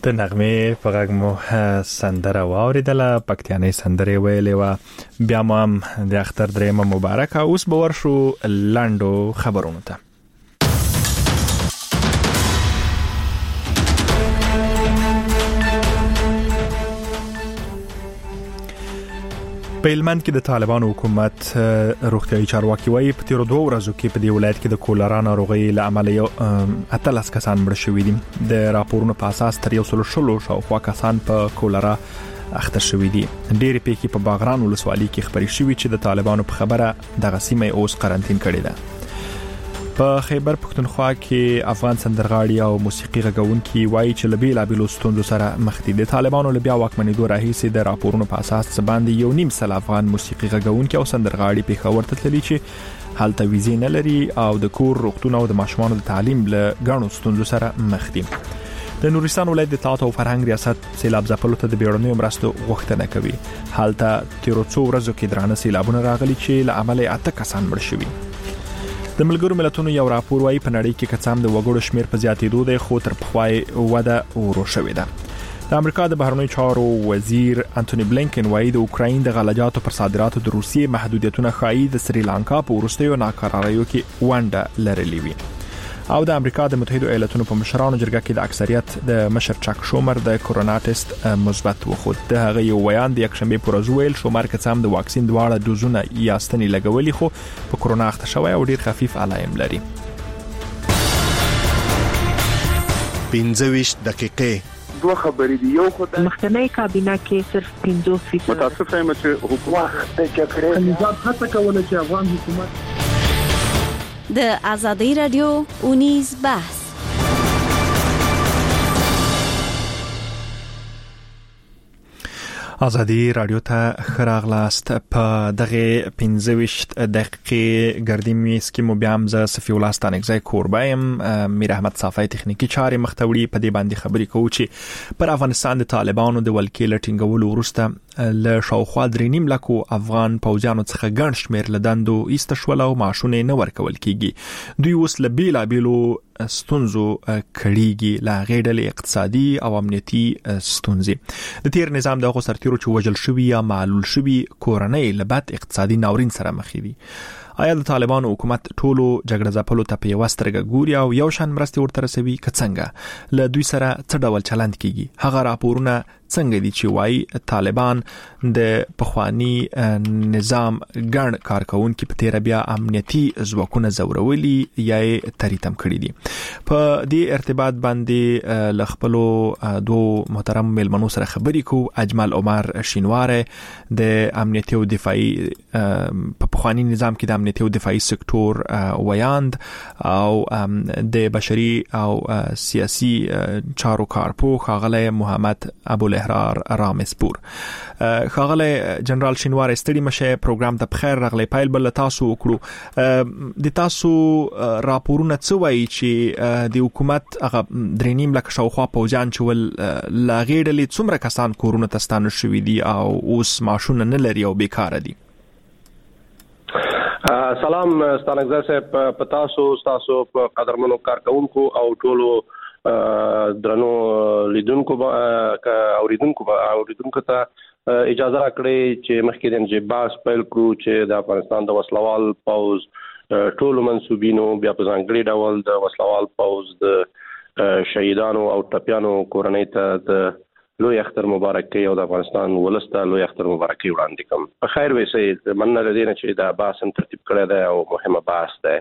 د نغمه په غږ مو سندره واوریدله، پکتیانۍ سندره ویلې و. بیا مو هم د اختر درېمه مبارک. اوس به ورشو لاندو خبرونو ته. په هلمند کې د طالبانو حکومت روغتیايي چارواکي وايي په تیرو دوه ورځو کې په دې ولایت کې د کولرا ناروغۍ له امله اتلس کسان مړ شوي دي. د راپورونو په اساس تر یو سل شلو شاوخوا کسان په کولرا اخته شوي دي. ډېرې پیښې په باغران ولسوالۍ کې خبرې شوي چې د طالبانو په خبره دغه سیمه اوس قرنطین کړې ده. په خیبر پښتونخوا کې افغان سندرغاړي او موسیقي غږونکي وایي چې له بېلابېلو ستونزو سره مخ دي. د طالبانو له بیا واکمنېدو راهیسې د راپورونو په اساس څه باندې یو نیم سل افغان موسیقي غږونکي او سندرغاړي پېښور ته تللي چې هلته ویزې نه لري او د کور، روغتون او د ماشومانو د تعلیم له ګڼو ستونزو سره مخ دي. د نورستان ولایت د اطلاعات او فرهنګ ریاست سیلاب ځپلو ته د بیړنیو مرستو غوښتنه کوي. هلته تیرو څو ورځو کې درانه سیلابونه راغلي چې له امله اته کسان مړ شوي. د ملګرو ملتونو یو راپور وايي په نړۍ کې کڅام د وګړو شمیر په زیاتېدو دی، خو تر پخوای وده ورو شوې ده. د امریکا د بهرنیو چارو وزیر انټونی بلینکن وايي د اوکراین د غلجاتو پر صادراتو د روسیې محدودیتونه ښایي د سریلانکا په وروستیو ناکراریو کې ونډه لرلې وي. او د امریکا د متحده ایالاتونو په مشرانو جرګه کې د اکثریت د مشر چاک شومر د کورونا ټیسټ مثبت وخت. د هغه یو بیان د یکشنبه پر ورځ ویل شومر کڅام د واکسین دواړه دوزونه یاستنی لګولي خو په کورونا اخته شوی او ډیر خفیف علایم لري. پنځه ویشت دقیقې دوه خبرې دي. یو خو د مخکنی کابینه کې صرف پنځوس فیصد متاسف یم چې حکومت د چکرې نظام هڅه کوله چې افغان حکومت د آزادۍ رادیو اونیز بحث. آزادي رادیو ته خراغلاست. په دغه پنځه ویشت دقیقې ګردی میس کې مو بیا هم ز صفی الله ستانکزی کوربایم میر احمد صافی تخنیکی چارې مختوړي په دې باندې خبرې کوو چې پر افغانستان د طالبانو د ولکې لټینګولو وروسته له شاوخوا درې نیم لکو افغان پوځیانو څخه ګڼ شمېر له دندو ایسته شول او معاشونه نه ورکول کیږي. دوی اوس له بېلابېلو ستونزو کړيږي، لا غېډل اقتصادي او امنیتي ستونزې. د تیر نظام دغه سرتیرو چې وجل شوی یا معلول شوی کورنۍ له بد اقتصادي ناورین سره مخ دي. آیا د طالبانو حکومت ټولو جګړه ځپلو ته په یوه سترګه ګوري او یو شان مرستې ورته رسوي که څنګه؟ له دوی سره څه ډول چلند کیږي؟ هغه راپورونه څنګه دي چې وایي طالبان د پخوانی نظام ګڼ کارکونکي په تیر بیا امنیتي ځواکونه زورولي یا یې تریتم کړي دي؟ په دې ارتباط باندې له خپلو دوه محترم مېلمنو سره خبرې کوو. اجمل عمر شینواره د امنیتي او دفاعي په پخوانی نظام کې د امنیتي او دفاعي سکتور ویاند او د بشري او سیاسي چارو کارپوه ښاغلی محمد ابو الاحرار رامسپور. ښاغلی جنرال شینواره ستړي مشه، پروګرام ته بخیر راغلی. پایل بل تاسو وکړو، د تاسو راپورونه څه وایي چې د حکومت هغه درې نیم لکه شاوخوا پوځیان چې ول لا غېډلې څومره کسان کورونه ته ستانه شوي دي او اوس معاشونه نه لري او بیکاره دي؟ سلام ستانکزی صاحب، په تاسو تاسو په قدرمنو کارکونکو او ټولو درنو لیدونکو اوریدونکو اوریدونکو ته اجازه راکړئ چې مخکې د انجباس پیل کړو چې د افغانستان د وسلوال پوز ټولو منسوبینو بیا په ځانګړي ډول د وسلوال پوز د شهیدانو او ټپیانو کورنۍ ته د لوی اختر مبارکي او د افغانستان ولسته لوی اختر مبارکي وړاندې کوم. په خیر وسې مننه لري چې دا بحث ترتیب کړی دی او مهمه بحث دی.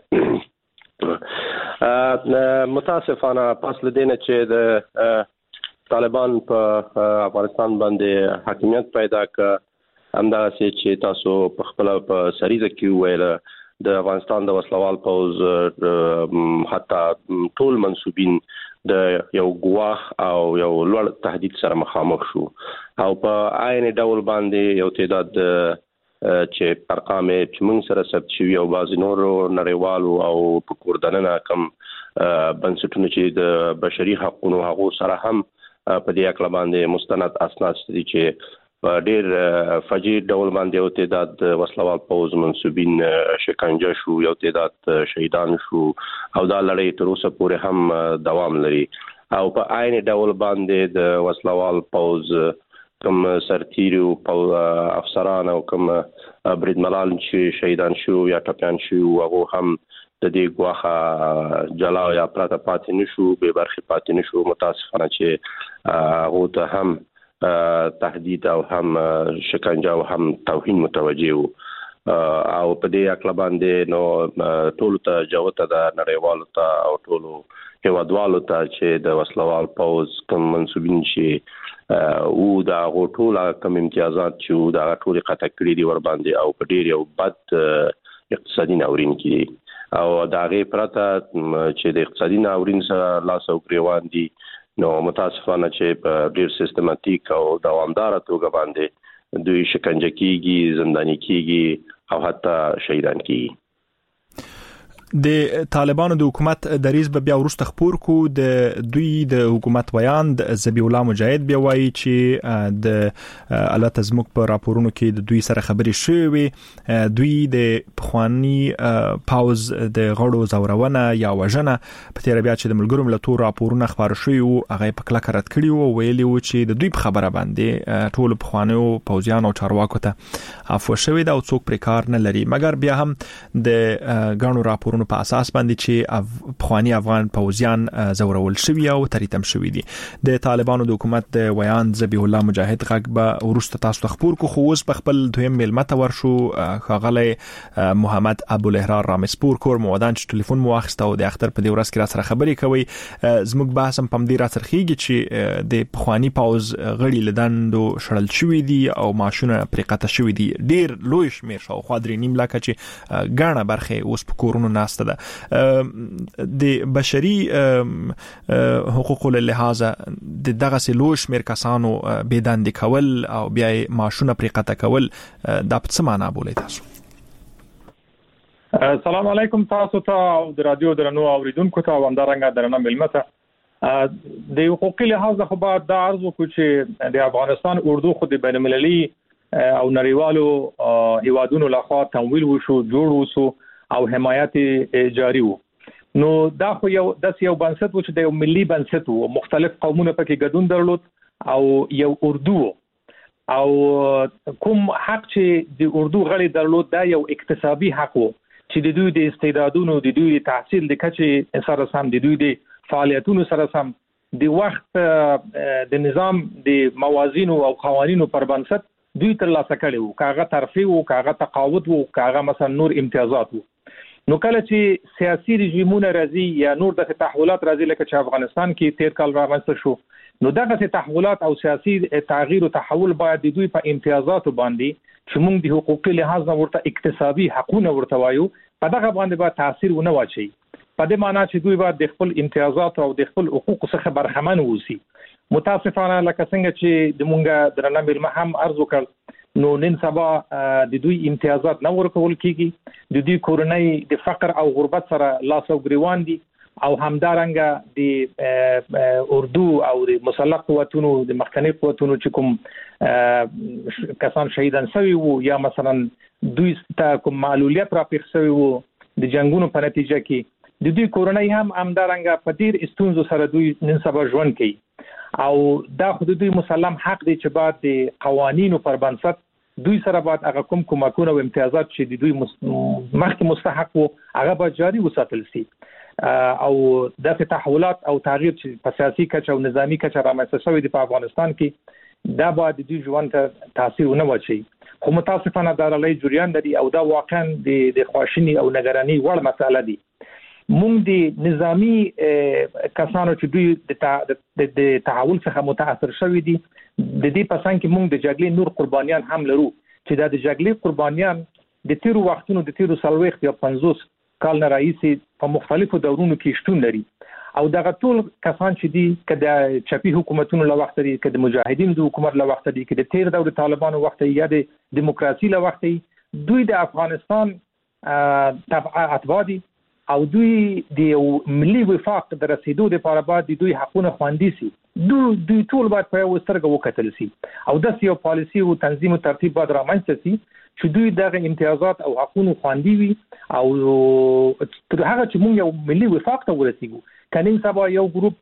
متاسفانه پس لدینه چې د طالبان په افغانستان باندې حاکمیت پیدا ک همداسې چې تاسو په خپل په سریزه کې ویل د افغانستان د وسلوال پوز حتی ټول منسوبین د یو ګواخ او یو لوړ تهدید سره مخامخ شو او په عین ډول باندې یو تعداد چې ارقام چې موږ سره ثبت شوي او بعضې نورو نړیوالو او په کوردننه کم بنسټونو چې د بشري حقونو هغو سره هم په دې هکله باندې مستند اسناد دي چې په ډېر فجیع ډول باندې یو تعداد وسلوال پوځ منسوبین شکنجه شو، یو تعداد شهیدان شو او دا لړۍ تر اوسه پورې هم دوام لري. او په عین ډول باندې د وسلوال پوز کوم سرتیرو په افسران او کوم بریدمنان چې شهیدان شو یا ټپیان شو هغه هم د دې غواخه جلا یا پراته پاتې نشو به برخه پاتې نشو متاسفانه چې هغه ته هم تهدید او هم شکنجه او هم توهین متوجه وو او په دې اکل باندې نو ټول ته جوته د نړیوالو ته او ټول هیوادوالو ته چې د وسلوال پوز کوم منسوبین چې او دا ټول کوم امتیازات چې دا ټول قطع کړی دي ور باندې او په ډیر یو بد اقتصادي ناورین کې او دا غي پرته چې د اقتصادي ناورین سره لاس او گریوان دي نو متاسفانه چې په ډیر سیستماتیک او دوامدار توګه باندې دوی شکنجه کیږي زندانی کیږي او حتی شهیدان کیږي د طالبانو د حکومت دریز به بیا ورسته خبر کو د دوی د حکومت ویاند ذبی الله مجاهد بیا وایي چې د البته زموږ په راپورونو کې د دوی سره خبرې شوې دوی د پخوانی پاوز د غړو زورونه یا وژنه په تیر بیا چې د ملګرو ملتونو راپورونه خبر شوی او هغه په کله کرت کړی او ویلي و چې د دوی په خبره باندې ټول پخوانیو پوزیان او چارواکو ته عفو شوی دا او څوک پر کار نه لري مګر بیا هم د غړو راپورونو په اساس باندې چې پخوانی افغان پوزیان زورول شوی او تریتم شوی دي د طالبانو د حکومت د ویاند ذبی الله مجاهد غږ به ورسته تاسو خبر کو خو اوس په خپل دویم ملمت ورشو خاغلی محمد ابو الاحرار رامسپور کور مودان چې ټلیفون مو واخیسته او د اختر په دې ورځ کې را سره خبرې کوي زموږ بحث هم پم دی را سرخیږي چې د پخوانی پاوز غړي لداندو شړل شوی دي او ماشونه پرې قطع شوی دي ډیر لوی شمیر شو خو درې نیم لکه چې غاڼه برخه اوس په کورونو ناست ده د بشري حقوقو له لحاظه د دغه سلوش مر کسانو بيداند کول او بیا ماشونه پرې قطع کول د په څه معنی بولې تاسو السلام علیکم تاسو ته او د رادیو درنو اوریدونکو ته وندارنګ درنه ملمته د حقوقي لحاظه خو بعد د عرض کو چې د افغانستان اردو خو د بین المللي او نړیوالو هیوادونو لخوا تمویل وشو جوړ وشو او حمایت جاری وو نو دا خو یو د یو بنسټ و چې د یو ملي بنسټ وو مختلف قومونه پکې ګډون درلود او یو اردو او کوم حق چې د اردو غړي درلود دا یو اکتسابي حق وو چې د دوی د استعدادونو د دوی د تحصیل د کچې سره سم د دوی د فعالیتونو سره سم د وخت د نظام د موازین او قوانینو پر بنسټ دوی ترلاسه کړي وو کاغه ترفیع وو کاغه تقاعد وو کاغه مثلا نور امتیازات وو نو کله چې سیاسي رژیمونه راځي یا نور د تحولات راځي لکه چې افغانستان کې تیر کال رامنځته شو نو دغه تحولات او سیاسي تغییر او تحول باید د دوی په امتیازات باندې چې موږ د حقوقي لحاظ نه ورته اکتسابي حقوقونه ورته وایو په دغه باندې به تاثیر ونه واچي په دې معنی چې دوی باید د خپل امتیازات او د خپل حقوق څخه برخمن ووسی متاسفانه لکه څنګه چې د مونږه درنه ملما هم عرض وکړ نو نن سبا د دوی امتیازات نه ورکول کیږي د دوی کورنۍ د فقر او غربت سره لاس او گریوان دي او همدارنګه د اردو او د مسلح قوتونو د مخکنی قوتونو چې کوم کسان شهیدان شوي وو یا مثلا دوی ته کوم معلولیت را پیښ شوی وو د جنگونو په نتیجه کې د دوی کورنۍ هم همدارنګه په ډیر استونزو سره دوی نن سبا ژوند کوي او دا حدودي مسلم حق دي چې بعد د قوانینو پر بنسټ دوی سره بعد هغه کوم کومکونه او امتیازات چې د دوی مخکې مستحق وو هغه به جاري وساتل شي او د تحولات او تغییر چې په سیاسي کچه او نظامی کچه رامنځته شوی دی په افغانستان کې دا به د دوی ژوند ته تاثیر ونه واچي خو متاسفانه دا لړۍ جریان لري او دا واقعا د خواشینی او نگرانی وړ مسله دي مونږ د نظامی کسانو چې دوی د تحول څخه متاثر شوي دي د دې پسان کې مونږ د جګړې نور قربانیان هم لرو چې د جګړې قربانیان د تیرو وختونو د تیرو سلويخت یا پنځوس کال نه راځي په مختلفو دورونو کې شتون لري او دغه ټول کسان چې دي کله چپی حکومتونو له وخت لري کله مجاهدین د حکومت له وخت لري کله تیر دور طالبانو وخت یا د دیموکراسي له وخت دوی د افغانستان تبع اتباع دي او دوی د ملي وفاق د رسیدو لپاره باید دوی حقونه خوندي سي دوی دوی ټول باید په یو سترګه وکتل سي او د سیاسي پالیسي او تنظیم او ترتیب باید رامنځته سي چې دوی دغه امتیازات او حقونه خوندي وي او تر هغه چې موږ یو ملي وفاق ته ورسیږو کله سبا یو ګروپ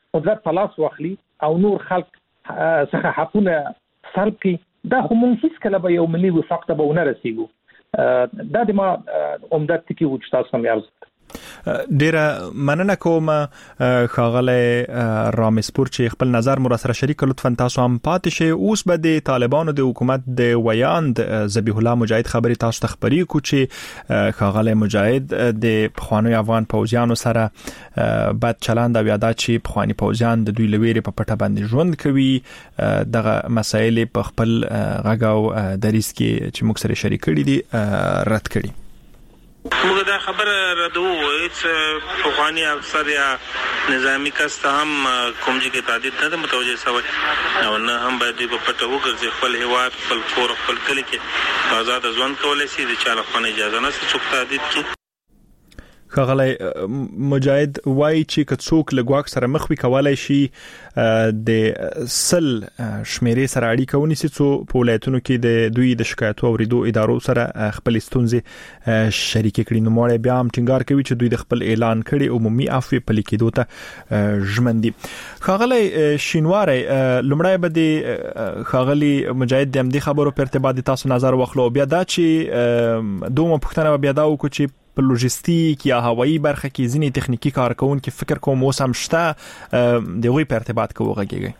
قدرت په لاس واخلي او نور خلک څخه حقونه سلب کړي دا خو مونږ هیڅ کله به یو ملي وفاق ته به ونه رسیږو. دا د ما عمده ټکی و چې تاسو هم یاست. ډیره مننه کوم ښاغلی رامسپور چې خپل نظر مو سره شریک کړ. لطفا تاسو هم پاتې شئ. اوس به د طالبانو د حکومت د ویاند ذبیح الله مجاهد خبرې تاسو ته خبرې کو چې ښاغلی مجاهد د پخواني افغان پوځیانو سره بد چلند او یاده چې پخواني پوځیان د دوی لویری په پټه باندې ژوند کوي دغه مسایل په خپل غږ او دریس کې چې موږ سره شریک کړي دي رد کړي. موږ دا خبره ردو چې پخوانی افسر یا نظامی کس ته هم کوم چې تعدید نه متوجه شوی او نه هم باید په پټه وګرځي خپل هیواد خپل کور خپل کلی کې آزاد ژوند کولای شي. د چا لپاره اجازه نشته چې تعدید کړي. ښاغلی مجاهد وایي چې که څوک له ګواښ سره مخ وي کولای شي د سل شمیرې سره اړیکه ونیسي څو په ولایتونو کې د دوی د شکایتو اوریدو ادارو سره خپل ستونزې شریک کړي. نو مړی بیا هم ټینګار کوي چې دوی د خپل اعلان کړي عمومي عفو پلي کېدو ته ژمن دي. ښاغلی شینواری لومړی به د ښاغلي مجاهد د همدې خبرو په ارتباط تاسو نظر واخلو. بیا دا چې دومره پوښتنه بیا دا وکړو چې په لوجستیک یا هوایی برخه کې ځینې تخنیکی کارکونکو فکر کوم اوس هم شته دغه په ارتباط کې وغږیږي.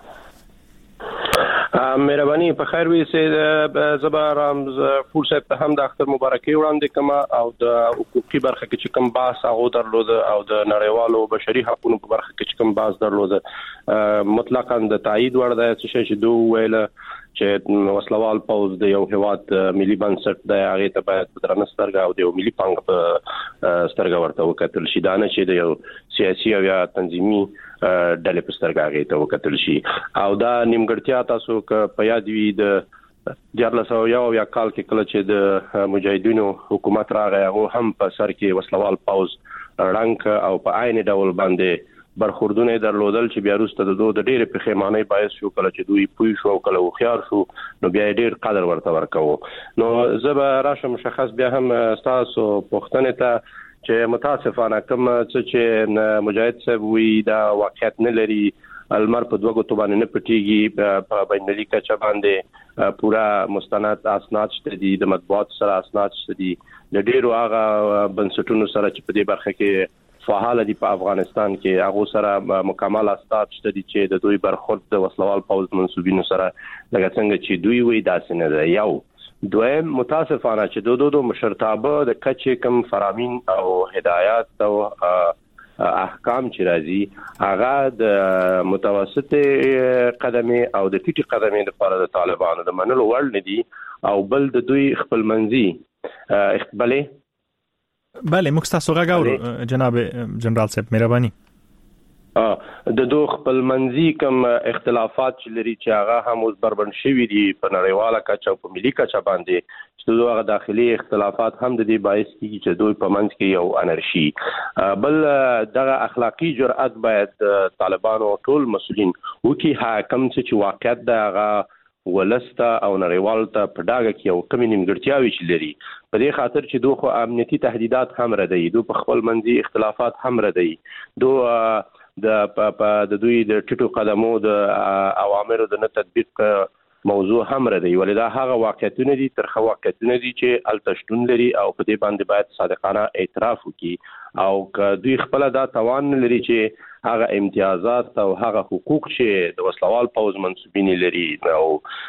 مهرباني په خیر وي سي زبرام فرصت ته هم د اختر مبارکي وړاندې کما او د حقوقي برخه کې چې کوم باس هغه درلود او د نړیوالو بشري حقوقو په برخه کې چې کوم باس درلود مطلقاً د تایید وړ دی چې دوی ویل چې وسلوال پوز د یو هواد ملي بنسټ د هغه ته باید په درنه سترګه او د یو ملي پنګ په سترګه ورته وکتل شي. دا نه چې د یو سیاسي او یا تنظیمي ډلې په سترګه هغه ته وکتل شي. او دا نیمګړتیا تاسو ک په یاد وي د دیارلسو یو یا کال کې کله چې د مجاهدینو حکومت راغی هغه هم په سر کې وسلوال پوز رنګ او په عین ډول باندې برخوردونه درلودل چې بیا وروسته د دوه د ډېر پخېمانه باعث شو کله چې دوی پوي شو کله وخيار شو نو بیا ډېر قدر ورته ورکوه. نو زه راشم مشخص بیا هم تاسو پوښتنه ته چې متاسفانه کوم چې مجاهد صاحب وی دا واقعیت نه لري المر په دوه غوتو باندې نه پټيږي په بینالمللي کچه باندې پورا مستند اسناد شته دي د مطبوعات سره اسناد شته دي د ډېرو هغه بنسټونو سره چې په دې برخه کې فعال دي په افغانستان کې هغه سره مکمل اسناد شته دي چې د دوی برخورد د وسلوال پوز منسوبینو سره لکه څنګه چې دوی وی داسې نه دی. یو دویم متاسفانه چې دوه دوه مشرتابه د کچې کم فرامین او هدایات او احکام چې راځي هغه د متوسطه قدمه او د ټیټي قدمه لپاره د طالبانو د منلو وړ نه دي او بل د دوی خپل منځي اقبالي بله موږ تاسو غواړو جناب جنرال صاحب مهرباني د دوه خپل منځي کوم اختلافات چې لري چې هغه هم اوس بربند شوي دي په نړیواله کچه او په ملي کچه باندې چې دوه داخلي اختلافات هم د دې باعث کیږي چې دوی په منځ کې یو انرشي بل دغه اخلاقی جرأت باید طالبانو ټول مسؤلین وکي حاکم چې واقعیت دغه ولسته او نړیوال ته په داګه کې یو کمی نیمګړتیاوي چې لري په دې خاطر چې دوه امنیتي تهدیدات هم ردی دوه په خپل منځي اختلافات هم ردی دوه د د دوی د ټیټو قدمو د اوامرو د نه تطبیق موضوع هم ردی ولدا هغه واقعیتونه دي ترخه واقعیتونه دي چې التشتون لري او په دې باندې باید صادقانه اعتراف وکړي او که دوی خپل دا توان لري چې هغه امتیازات او هغه حقوق چې د وسلوال پوز منسوبین لري او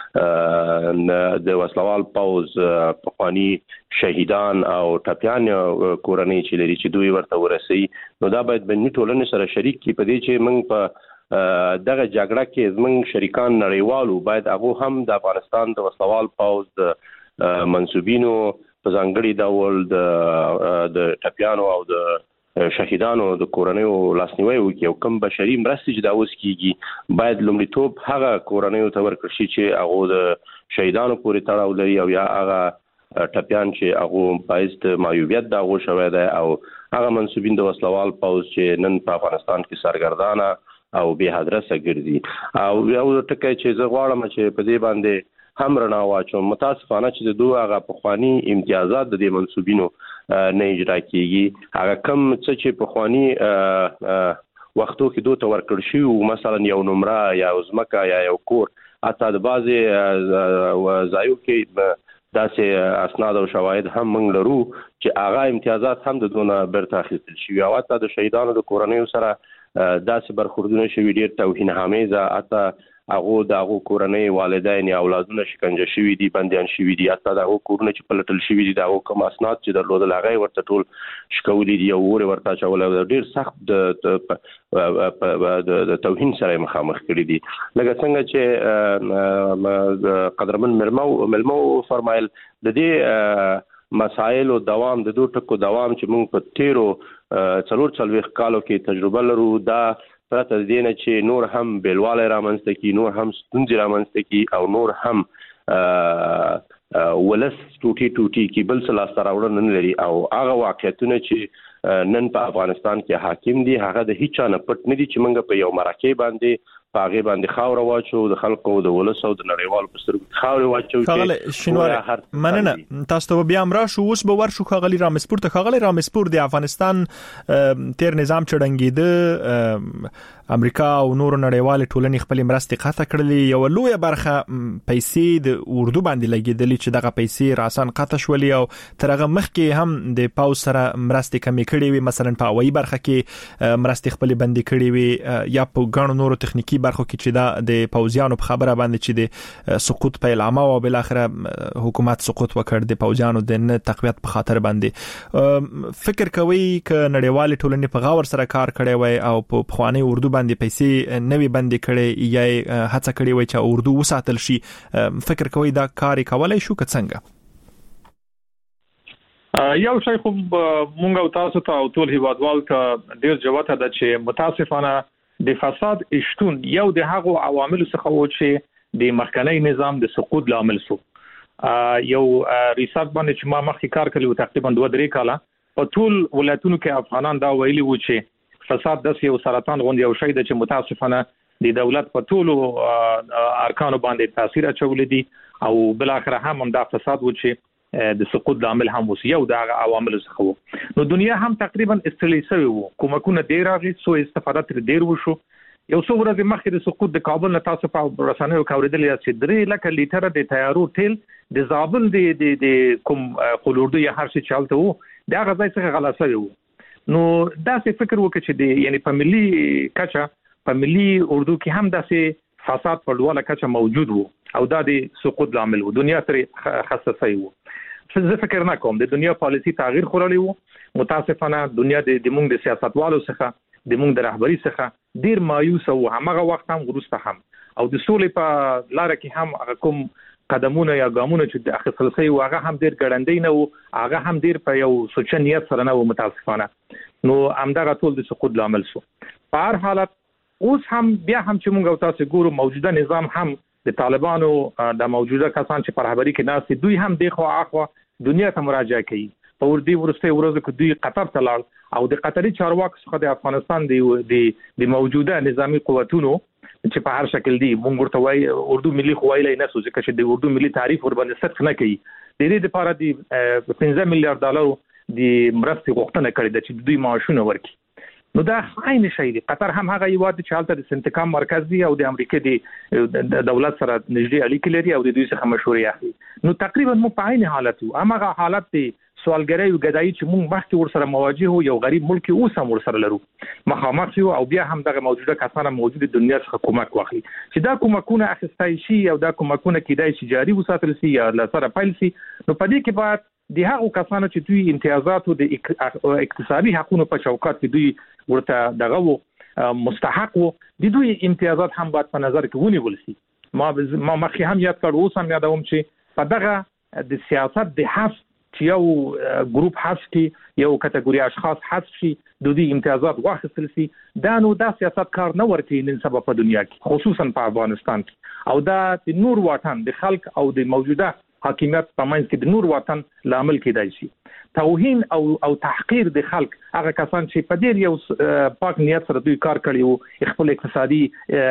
د وسلوال پوز پخوانی شهیدان او ټپيان کورنۍ چې لري چې دوی ورته ورسي نو دا باید بني ټولنې سره شریک کی په دې چې موږ په دغه جګړه کې زموږ شریکان نړیوالو باید هغه هم د افغانستان د وسلوال پوز د منسوبینو په ځانګړي ډول د د ټپيانو او د شهیدانو د کورنیو لاسنیوي وکړي او کوم بشري مرستې چې دا اوس کیږي باید لومړیتوب هغه کورنیو ته ورکړي چې هغه د شهیدانو پورې تړاو لري او یا هغه ټپيان چې هغه باعث د معیوبیت دا غو شوی دی او هغه منسوبین د وسلوال پوز چې نن په افغانستان کې سرګردانه او به حدرسه ګرځي او یو ټکی چې زه غواړم چې په دې باندې هم رڼا واچوم متاسفانه چې د دوه هغه پخوانی امتیازات د دې منسوبینو نه اجرا کیږي هغه کم څه چې پخوانی وختو کې دوه ورکړ شي او مثلا یو نمره یا ځمکه یا یو کور اته د بازي ځایو کې داسې اسناد او شواهد هم موږ لرو چې هغه امتیازات هم د دونه برته اخیستل شي او اته د شهیدانو د کورنیو سره داسې برخوردونه شوي ډیر توهین آمیزه اته هغه د هغه کورنۍ والدین یا اولادونه شکنجه شوي دي بنديان شوي دي اته د هغه کورونه چې پلټل شوي دي د هغه کوم اسناد چې درلودل هغه ورته ټول شکولي دي او ور ورته چول ډیر سخت د د توهین سره مخامخ کړي دي لکه څنګه چې قدرمن ملمو ملمو فرمایل د دې مسائل او دوام د دوه ټکو دوام چې موږ په تیرو څلور څلويخ کالو کې تجربه لرو دا پرته د دې نه چې نور هم بیلواله رامنځته کی نور هم ستونزې رامنځته کی او نور هم ولس ټوټي ټوټي کی بل څه لاس راوړل نه لري او هغه واقعیتونه چې نن په افغانستان کې حاکم دي هغه د هیڅ نه پټ نه دي چې موږ په یو مرکه باندې پاغه باندې خاور واچو د خلکو د ولس او د نړیوالو په سترګو خاور واچو چې شنوار مننه تاسو ته بیا امرا شو اوس به ورشو خغلی رامسپور ته خغلی رامسپور د افغانستان تیر نظام چړنګید امریکا او نور نړیوال ټولنې خپل مرستې قطع کړلې یو لوی برخه پیسې د اردو باندې لګیدلې چې دغه پیسې راسن قطع شولې او ترغه مخکې هم د پاو سره مرستې کمې کړې وي مثلا په وایي برخه کې مرستې خپل بندي کړې وي یا په ګڼو نورو تخنیکی برخو کې چې دا د پوځیانو په خبره باندې چې د سقوط په اعلان او بل اخر حکومت سقوط وکړ د پوځیانو د نه تقویت په خاطر باندې فکر کوي ک نړیوال ټولنې په غاور سره کار کړي وي او په خواني اردو باندې پیسې نوي باندې کړي یا هڅه کړي وي چې اردو وساتل شي فکر کوي دا کار کولای شو که څنګه یو شی خو مونږ او تاسو ته او ټول هیوادوال ته ډیر جوته ده چې متاسفانه د فساد اشتون یو د هغو عوامل څخه و چې د مخکنی نظام د سقوط لامل شو یو ریسرچ باندې چې ما مخکې کار کړی تقریبا دوه درې کاله په ټول ولایتونو کې افغانان دا ویلي و چې فساد د یو سرطان غوندي یو شی د چې متاسفانه د دولت په ټول ارکانو باندې تاثیر اچولی دي او بل اخر هم دا فساد و چې د سقوط لامل هم وسی یو د عوامل څخه وو نو دنیا هم تقریبا استرلی شوی وو کومکونه ډیر راغی سو استفاده تر ډیر وشو یو څو ورځې مخکې د سقوط د کابل نه تاسو په رسنیو کې اوریدل چې درې لکه لیټر د تیارو تیل د زابل د د کوم قلوردو یا هر څه چالته وو دا غځای څخه غلا شوی وو نو دا څه فکر وکړي چې د یعنی په ملي کچه په ملي اردو کې هم داسې فساد په ډول کچه موجود وو او دا د سقوط لامل وو دنیا تر خصصي وو زه فکر نه کوم د دنیا پالیسی تغییر خورلی وو متاسفانه دنیا د موږ د سیاستوالو څخه د موږ د رهبری څخه ډیر مایوس او هغه وخت هم وروسته هم او د سولې په لار کې هم کوم قدمونه یا ګامونه چې د اخیستل شوی هغه هم ډیر ګړندې نه وو هغه هم ډیر په یو سوچ نیت سره نه وو متاسفانه نو همدغه ټول د سقوط لامل شو په هر حالت اوس هم بیا هم چې موږ تاسو ګورو موجوده نظام هم د طالبانو د موجوده کسان چې په رهبری کې ناس دوی هم د خو اخوا دنیا ته مراجعه کوي په ورډي ورسته ورځو کې دوی قطر ته لاړ او د قطري چارواکو څخه د افغانستان د د موجوده نظامی قوتونو چې په هر شکل دي مونږ ورته وای اردو ملي خوایلې نه سوځي چې د اردو ملي تعریف ور باندې سخت نه کوي د دې لپاره د پنځه میلیارډ ډالر د مرستې غوښتنه کړې ده چې دوی معاشونه ورکړي نو دا عین شی دی قطر هم هغه یو د چالت د سنتکام مرکز دی او د امریکا دی د دولت سره نږدې اړیکې لري او د دوی څخه مشورې اخلي نو تقریبا مو په عین حالت وو هغه حالت دی سوالګری او غدای چې موږ مخکې ور سره مواجه یو غریب ملک اوس هم ور سره لرو مخامخ یو او بیا هم دغه موجوده کسانه موجود دنیا څخه کومک واخلي چې دا کومکونه اخیستای شي او دا کومکونه کیدای شي جاری وساتل شي یا لسره پایل شي نو په دې کې بعد د هغو کسانو چې دوی امتیازات او د اقتصادي حقوقو په چوکاټ کې دوی ورته دغه مستحق وو د دوی امتیازات هم باید په نظر کې ونیول شي ما ما مخکې هم یاد کړ اوس هم یادوم چې په دغه د سیاست د حذف چې یو ګروپ حذف کی یو کټګوري اشخاص حذف شي د دوی امتیازات واخیستل شي دا نو دا سیاست کار نه ورته نن سبا په دنیا کې خصوصا په افغانستان کې او دا د نور وطن د خلک او د موجوده حاکمیت په منځ کې د نور وطن لامل کېدای شي توهین او او تحقیر د خلک هغه کسان چې په ډیر یو پاک نیت سره دوی کار کوي او خپل اقتصادي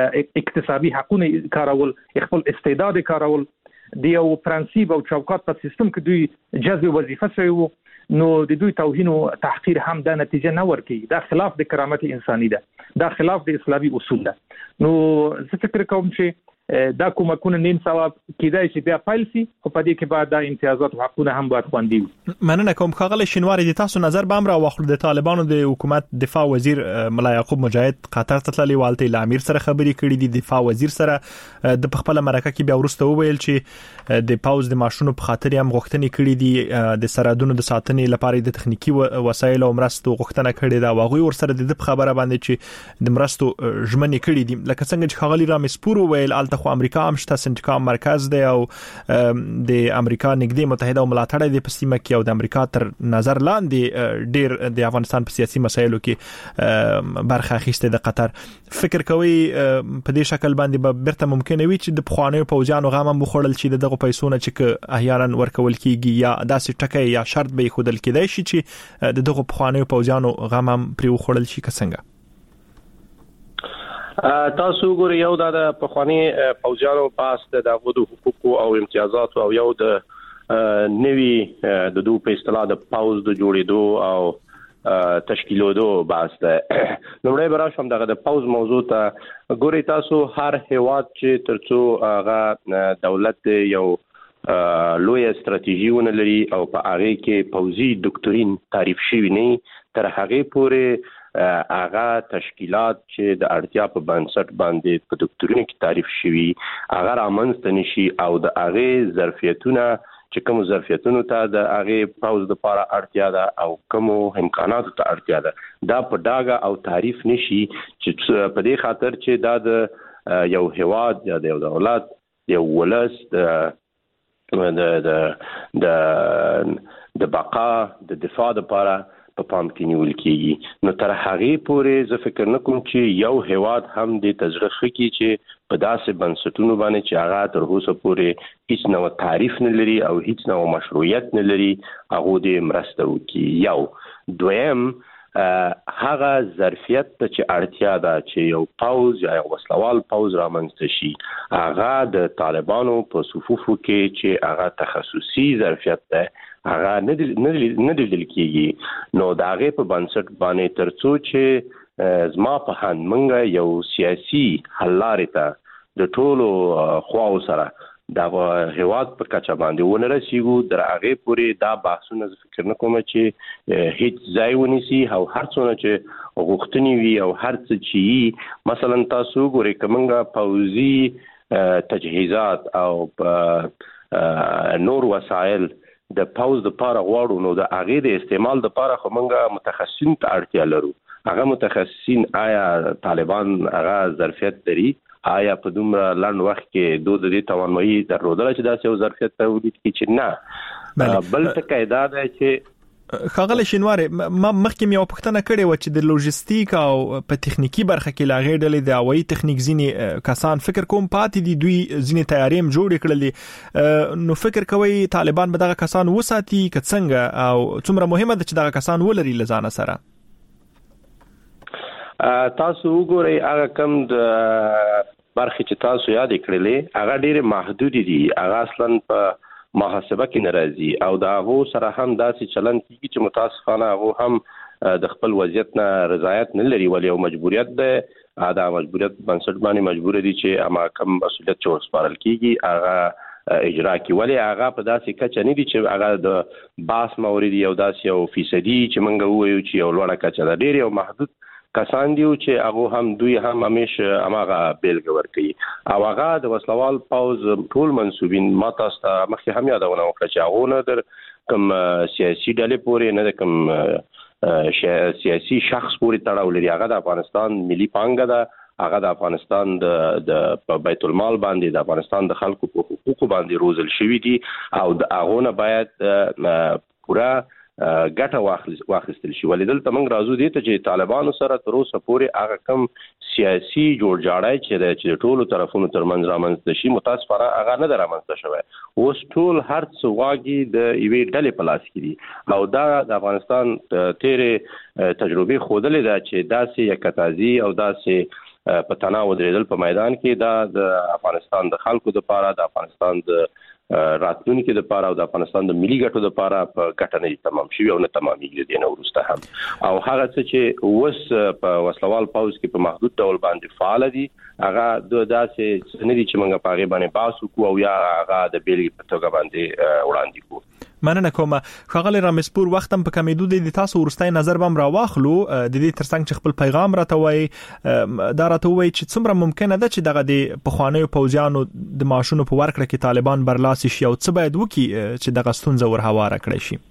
اقتصادي حقوقونه کارول خپل استعداد کارول د یو پرنسيپ او چوکاټ په سیستم کې دوی جذب وظیفه شوی وو نو د دوی توهین او تحقیر هم د نتیجه نه ورکي. دا خلاف د کرامت انساني ده، دا خلاف د اسلامي اصول ده. نو زه فکر کوم چې دا کومکونه نیم ثواب کیدای شي بیا پیل شي، خو په دې کې بعد د امتیازات او حقوقونه هم باید خوندي وي. مننه کوم. ښاغلی شینواری، د تاسو نظر به هم راواخلو. د طالبانو د حکومت دفاع وزیر ملا یعقوب مجاهد قطر ته تللی، والته له امیر سره خبرې کړې دي. دفاع وزیر سره د خپل مرکه کې بیا ورسته وویل چې د پاوز د ماشونو په خاطر هم غوښتنې کړې دي، د سرحدونو د ساتنې لپاره د تخنیکی وسایل او مرستو غوښتنه کړې ده. واغوي ورسره د خبره باندې چې د مرستو ژمنې کړې دي. لکه څنګه چې ښاغلی رامسپور وویل، الته خو امریکا هم سنټکام مرکز دی او د امریکا نږدې متحده او ملاتړ دی په سیمه کې، او د امریکا تر نظر لاندې ډیر د افغانستان په سیاسي مسایلو کې برخه اخیسته د قطر. فکر کوي په دې شکل باندې به برته ممکن وي چې د پخوانیو پوځیانو غام هم وخوړل چې دغه پیسونه چې احیانا ورکول کیږي یا داسې ټکی یا شرط به خودل کېدای شي چې دغه پخوانیو پوځیانو غام هم پرې وخوړل شي. څنګه تاسو ګورئ، یو د پخوانی پوځیانو پاس د دغه حقوقو او امتیازات او یو د نوي د دوه په اصطلاح د پاوز د جوړېدو او تشکیلولو بحث ده. نومړی براشم دغه د پاوز موضوع ته ګورئ. تاسو هر هیواد چې ترڅو هغه دولت یو لوی استراتیژیونه لري او په هغه کې پوځي ډاکټرین تعریف شوی نه، تر هغه پورې هغه تشکیلات چې د اړتیا په بنسټ باندې په ډاکټرینو کې تعریف شوی هغه رامنځته نشي، او د هغه ظرفیتونه چې کوم ظرفیتونو ته د هغه پاوز لپاره اړتیا ده او کوم امکاناتو ته اړتیا ده، دا په ډاګه او تعریف نشي چې په دې خاطر چې دا د یو هیواد یا د یو دولت یو ولس د د د د بقا د دفاع لپاره په پام کې نیول کیږي. نو تر هغه پورې زه فکر نه کوم چې یو هیواد هم د تجربه کوي چې په داسې بنسټونو باندې چې هغه تر اوسه پورې هیڅ نوع تعریف نه لري او هیڅ نوع مشروعیت نه لري هغه د مرسته وکړي. یو دویم هغه ظرفیت ته چې اړتیا ده چې یو پاوز یا یو وسلوال پاوز رامنځته شي، هغه د طالبانو په صفوفو کې چې هغه تخصصي ظرفیت ده هغه نه نه لیدل کیږي. نو دا هغه په بنسټ باندې ترڅو چې زما په هند منګه یو سیاسي حل لارې ته د ټولو خواو سره دا هیواد په کچه باندې ونه رسیږو، در هغه پورې دا بحثونه فکر نه کوم چې هیڅ ځای ونیسي او هر څونه چې غوښتنې وي او هر څه چې مثلا تاسو ګورئ کومه پوځي تجهیزات او نور وسایل د پاوز د پاره غواړو، نو د هغه د استعمال د پاره خو موږ متخصصین ته اړتیا لرو. هغه متخصصین آیا طالبان هغه ظرفیت لري؟ آیا په دومره لنډ وخت کې دوی د دې توانایي درلودل چې داسې یو ظرفیت تولید کړي چې نه؟ بل څه دا ده چې ښاغلی شینواری، ما مخکې یو پوښتنه کړې و چې د لوجستیک او په تخنیکی برخه کې لا غیر ډلې د هوایي تخنیک ځینې کسان فکر کوم پاتې دي، دوی ځینې تیاری هم جوړ کړل. نو فکر کوي طالبان به دغه کسان وساتي که څنګه، او څومره مهمه ده چې دغه کسان ولري لزانه سره؟ تاسو وګورئ هغه کم د برخه چې تاسو یاد کړلې هغه ډېر محدود دي، هغه اصلا په محاسبه کې ناراضي او دا هغه سره هم داسې چلن کیږي چې متاسفانه هغه هم د خپل وضعیت نه رضایت نه لري، ولې یو مجبوریت ده، دا مجبوریت بنسټ باندې مجبور دي چې اما کم مسؤلیت چې ورسپارل کیږي هغه اجرا کی، ولې هغه په داسې کچه نه دي چې هغه د باس مورد یو داسې یو فیصدي چې منګه وایو چې یو لوړه کچه ده، ډېر یو محدود کسان دی چې هغه هم دوی هم همیشه هغه بیلګه ورکړي او هغه د وسلوال پاوز ټول منسوبین ما تاسو ته مخکې هم یادونه وکړه چې هغه نه در کوم سیاسي ډلې پورې نه د کوم سیاسي شخص پورې تړاو لري، هغه د افغانستان ملي پانګه ده، هغه د افغانستان د بیت المال باندې د افغانستان د خلکو په حقوقو باندې روزل شوی دي او د هغه نه باید پورا ګټه واخیستل شي. ولې دلته موږ راځو دي ته چې طالبانو سره تر اوسه پورې هغه کم سیاسي جوړجاړی چې د ټولو طرفونو ترمنځ رامنځته شي متاسفانه هغه نه ده رامنځته شوی. اوس ټول هر څه واګي د یوې ډلې په لاس کې دي او دا د افغانستان تیرې تجربې ښودلې ده چې داسې یکتازي او داسې په تناو درېدل په میدان کې دا د افغانستان د خلکو لپاره د افغانستان د راتلونکو د لپاره او د افغانستان د ملي ګټو لپاره په ګټه نه تمام شي او نه تمامېږي د نه ورسته هم او هغه څه چې وس په وسلوال پاوز کې په محدود ډول باندې فعال دي هغه د داسې نه دي چې موږ په هغه باندې باسو کو او یا هغه د بیلګې په توګه باندې وړاندې کوو. مننه کوم. خغل رامسپور وختم په کمیدو د تاسو ورستای نظر بم را واخلو د دې ترڅنګ چې خپل پیغام راته وای دا راته وای چې څومره ممکنه ده چې دغه د پخوانیو پوځیانو د ماشونو په ورکړه کې طالبان برلاسي شي او څه باید وکړي چې دغه ستونزه ورهواره کړي شي.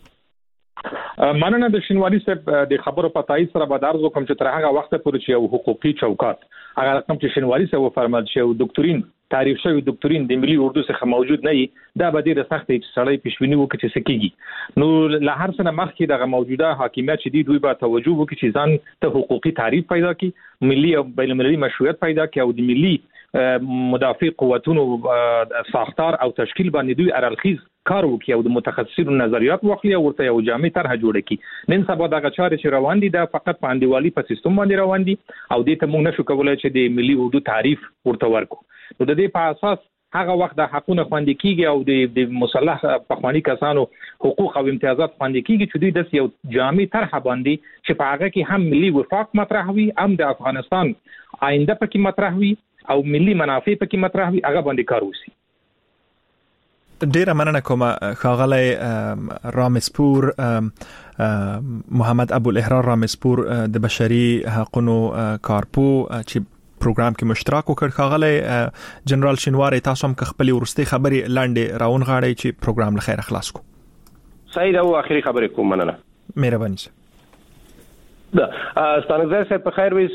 مننه د شینواری صاحب د خبرو په تایید سره به درز کوم چې تر هغه وخت پورې چې یو حقوقي چوکاټ هغه رقم چې شینواری صاحب فرمایل چې یو ډاکټرین تعریف شوی ډاکټرین د ملي اردو څخه موجود نه وي دا به ډیره سخت چې سړی پښوینه وکړي چې سکیږي. نو له هر څه مخکې دغه موجوده حاکمیت چې دوی به توجه وکړي چې ځان ته حقوقي تعریف پیدا کړي ملي او بین المللي مشروعیت پیدا کړي او د ملي مدافع قوتونو ساختار او تشکیل باندې دوی ارالخیز کار وکړي او د متخصصینو نظریات واخلي او ورته یو جامع طرح جوړ کړي. نن سبا دغه چارې چې روان دي دا فقط په انډیوالي په سیستم باندې روان دي او دې ته موږ نشو کولای چې د ملي اردو تعریف ورته ورکو. نو د دې په اساس هغه وخت د حقوقو خوندې کیږي او د د مصالح پخوانی کسانو حقوق او امتیازات خوندې کیږي چې دوی د یو جامع طرح باندې چې په هغه کې هم ملي وفاق مطرح وي هم د افغانستان آینده پکې مطرح وي او ملي منافع پکې مطرح وي هغه باندې کار وشي. ډیره مننه کوم خاغلی رامسپور محمد ابو الاحرار رامسپور د بشري حقوقو کارپو چې پروګرام کې مشترک وکړ. خاغلی جنرال شینواری تاسو هم خپل ورستي خبري لاندې راون غاړي چې پروګرام له خیر خلاص کو. سید او اخري خبرې کوم. مننه. مهرباني. دا ستانګزه سه په خیر وي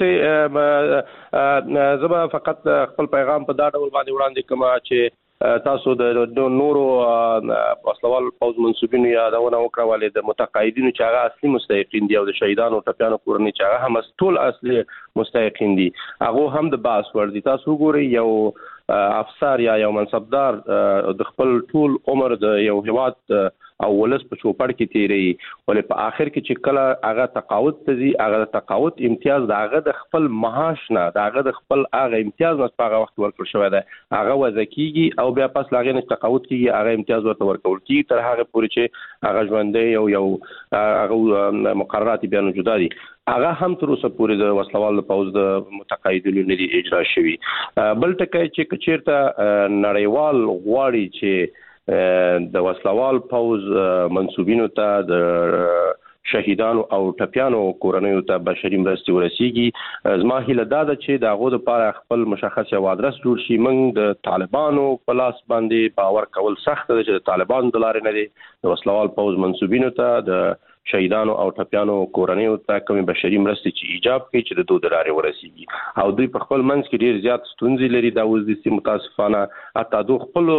سه زما فقط خپل پیغام په دا ډول باندې وړاندې کوم چې تاسو د نورو وسلوال پوز منسوبینو یادونه وکړه ولې د متقاعدینو چې هغه اصلي مستحقین دي او د شهیدانو ټپیانو کورنۍ چې هغه هم ټول اصلي مستحقین دي هغه هم د باس ور دي. تاسو ګورئ یو افسر یا یو منصبدار د خپل ټول عمر د یو هیواد او ولس په چوپړ کې تیری ولې په آخر کې چې کله هغه تقاعد تزي هغه تقاعد امتیاز د هغه د خپل معاش نه د هغه د خپل هغه امتیاز نه په هغه وخت ورکړل شوی دی هغه وځکیږي او بیا پس لاغې نه تقاعد کیږي هغه امتیاز ورته ورکول کیږي تر هغه پورې چې هغه ژوندۍ یو یو هغه مقررات بیا نه جدا دي هغه هم تر اوسه پورې د وسلوال پوز د متقاعدینو نه دي اجرا شوی. بل ټکی چې کچیرته نړیوال غواړي چې د وسلوال پوز منسوبینو ته د شهیدانو او ټپیانو کورنیو ته بشري مرستې ورسیږي زما هیله دا ده چې د هغو لپاره خپل مشخص یو ادرس جوړ شي. موږ د طالبانو په لاس باندې باور کول سخت ده چې د طالبانو د لارې نه دي د وسلوال پوز منسوبینو ته د شهیدانو او ټپیانو کورنیو ته کومې بشري مرستې چې ایجاب کوي چې د دوی د لارې ورسیږي او دوی په خپل منځ کې ډیر زیات ستونزې لري دا اوس د متاسفانه حتی دوی خپل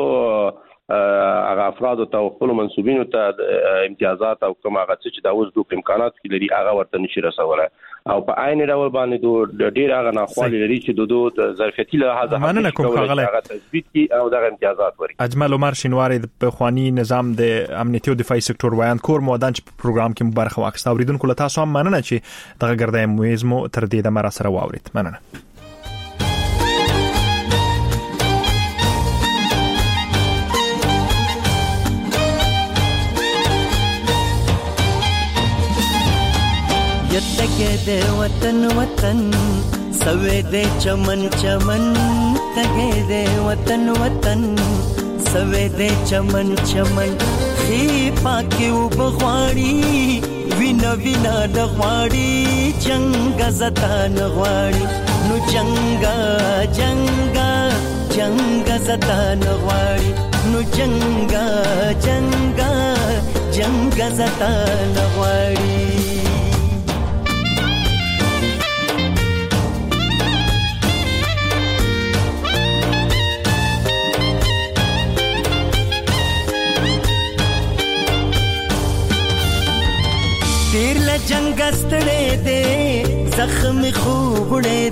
هغه افراد او خپل منسوبینو ته امتیازات او کوم هغه چې دا اوس دوه امکانات کې لري هغه ورته نشي رسوله او په عین ډول باندې دوه ډیر هغه ناخوالي لري چې د دوه د ظرفیتي له هغه مننه کوم هغه تثبیت کی او دغه امتیازات ورکړي. اجمل عمر شینواری د خواني نظام د امنیتي او دفاعي سکتور وایان کور مودان چې پروګرام کې مبارک واخیسته اوریدونکو له تاسو هم مننه چې دغه ګردای مویزمو تر دې د مر سره واورید. مننه. تگه دے وطن وطن سوے دے چمن چمن تگه دے وطن وطن سوے دے چمن چمن خی پاکی و بغواړي وینا وینا دغواړي جنگ زتا نغواړي نو جنگا جنگا جنگ زتا نغواړي نو جنگا جنگا جنگ زتا نغواړي. تیر ل جنگ استړې دې زخم خوبړې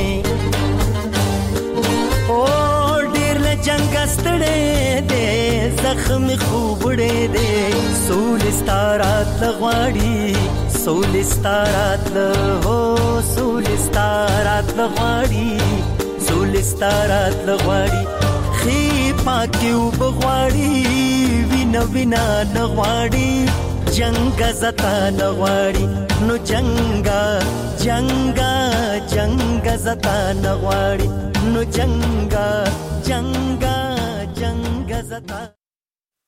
دې او ډیر ل جنگ استړې دې زخم خوبړې دې سول ستارات لغواړي سول ستارات له هو سول ستارات لغواړي سول ستارات لغواړي لوخي پاکي وبغواړي وینا وینا نغواړي جنگ زتا نغواړي نو جنگا جنگا جنگ زتا نغواړي نو جنگا جنگا جنگ زتا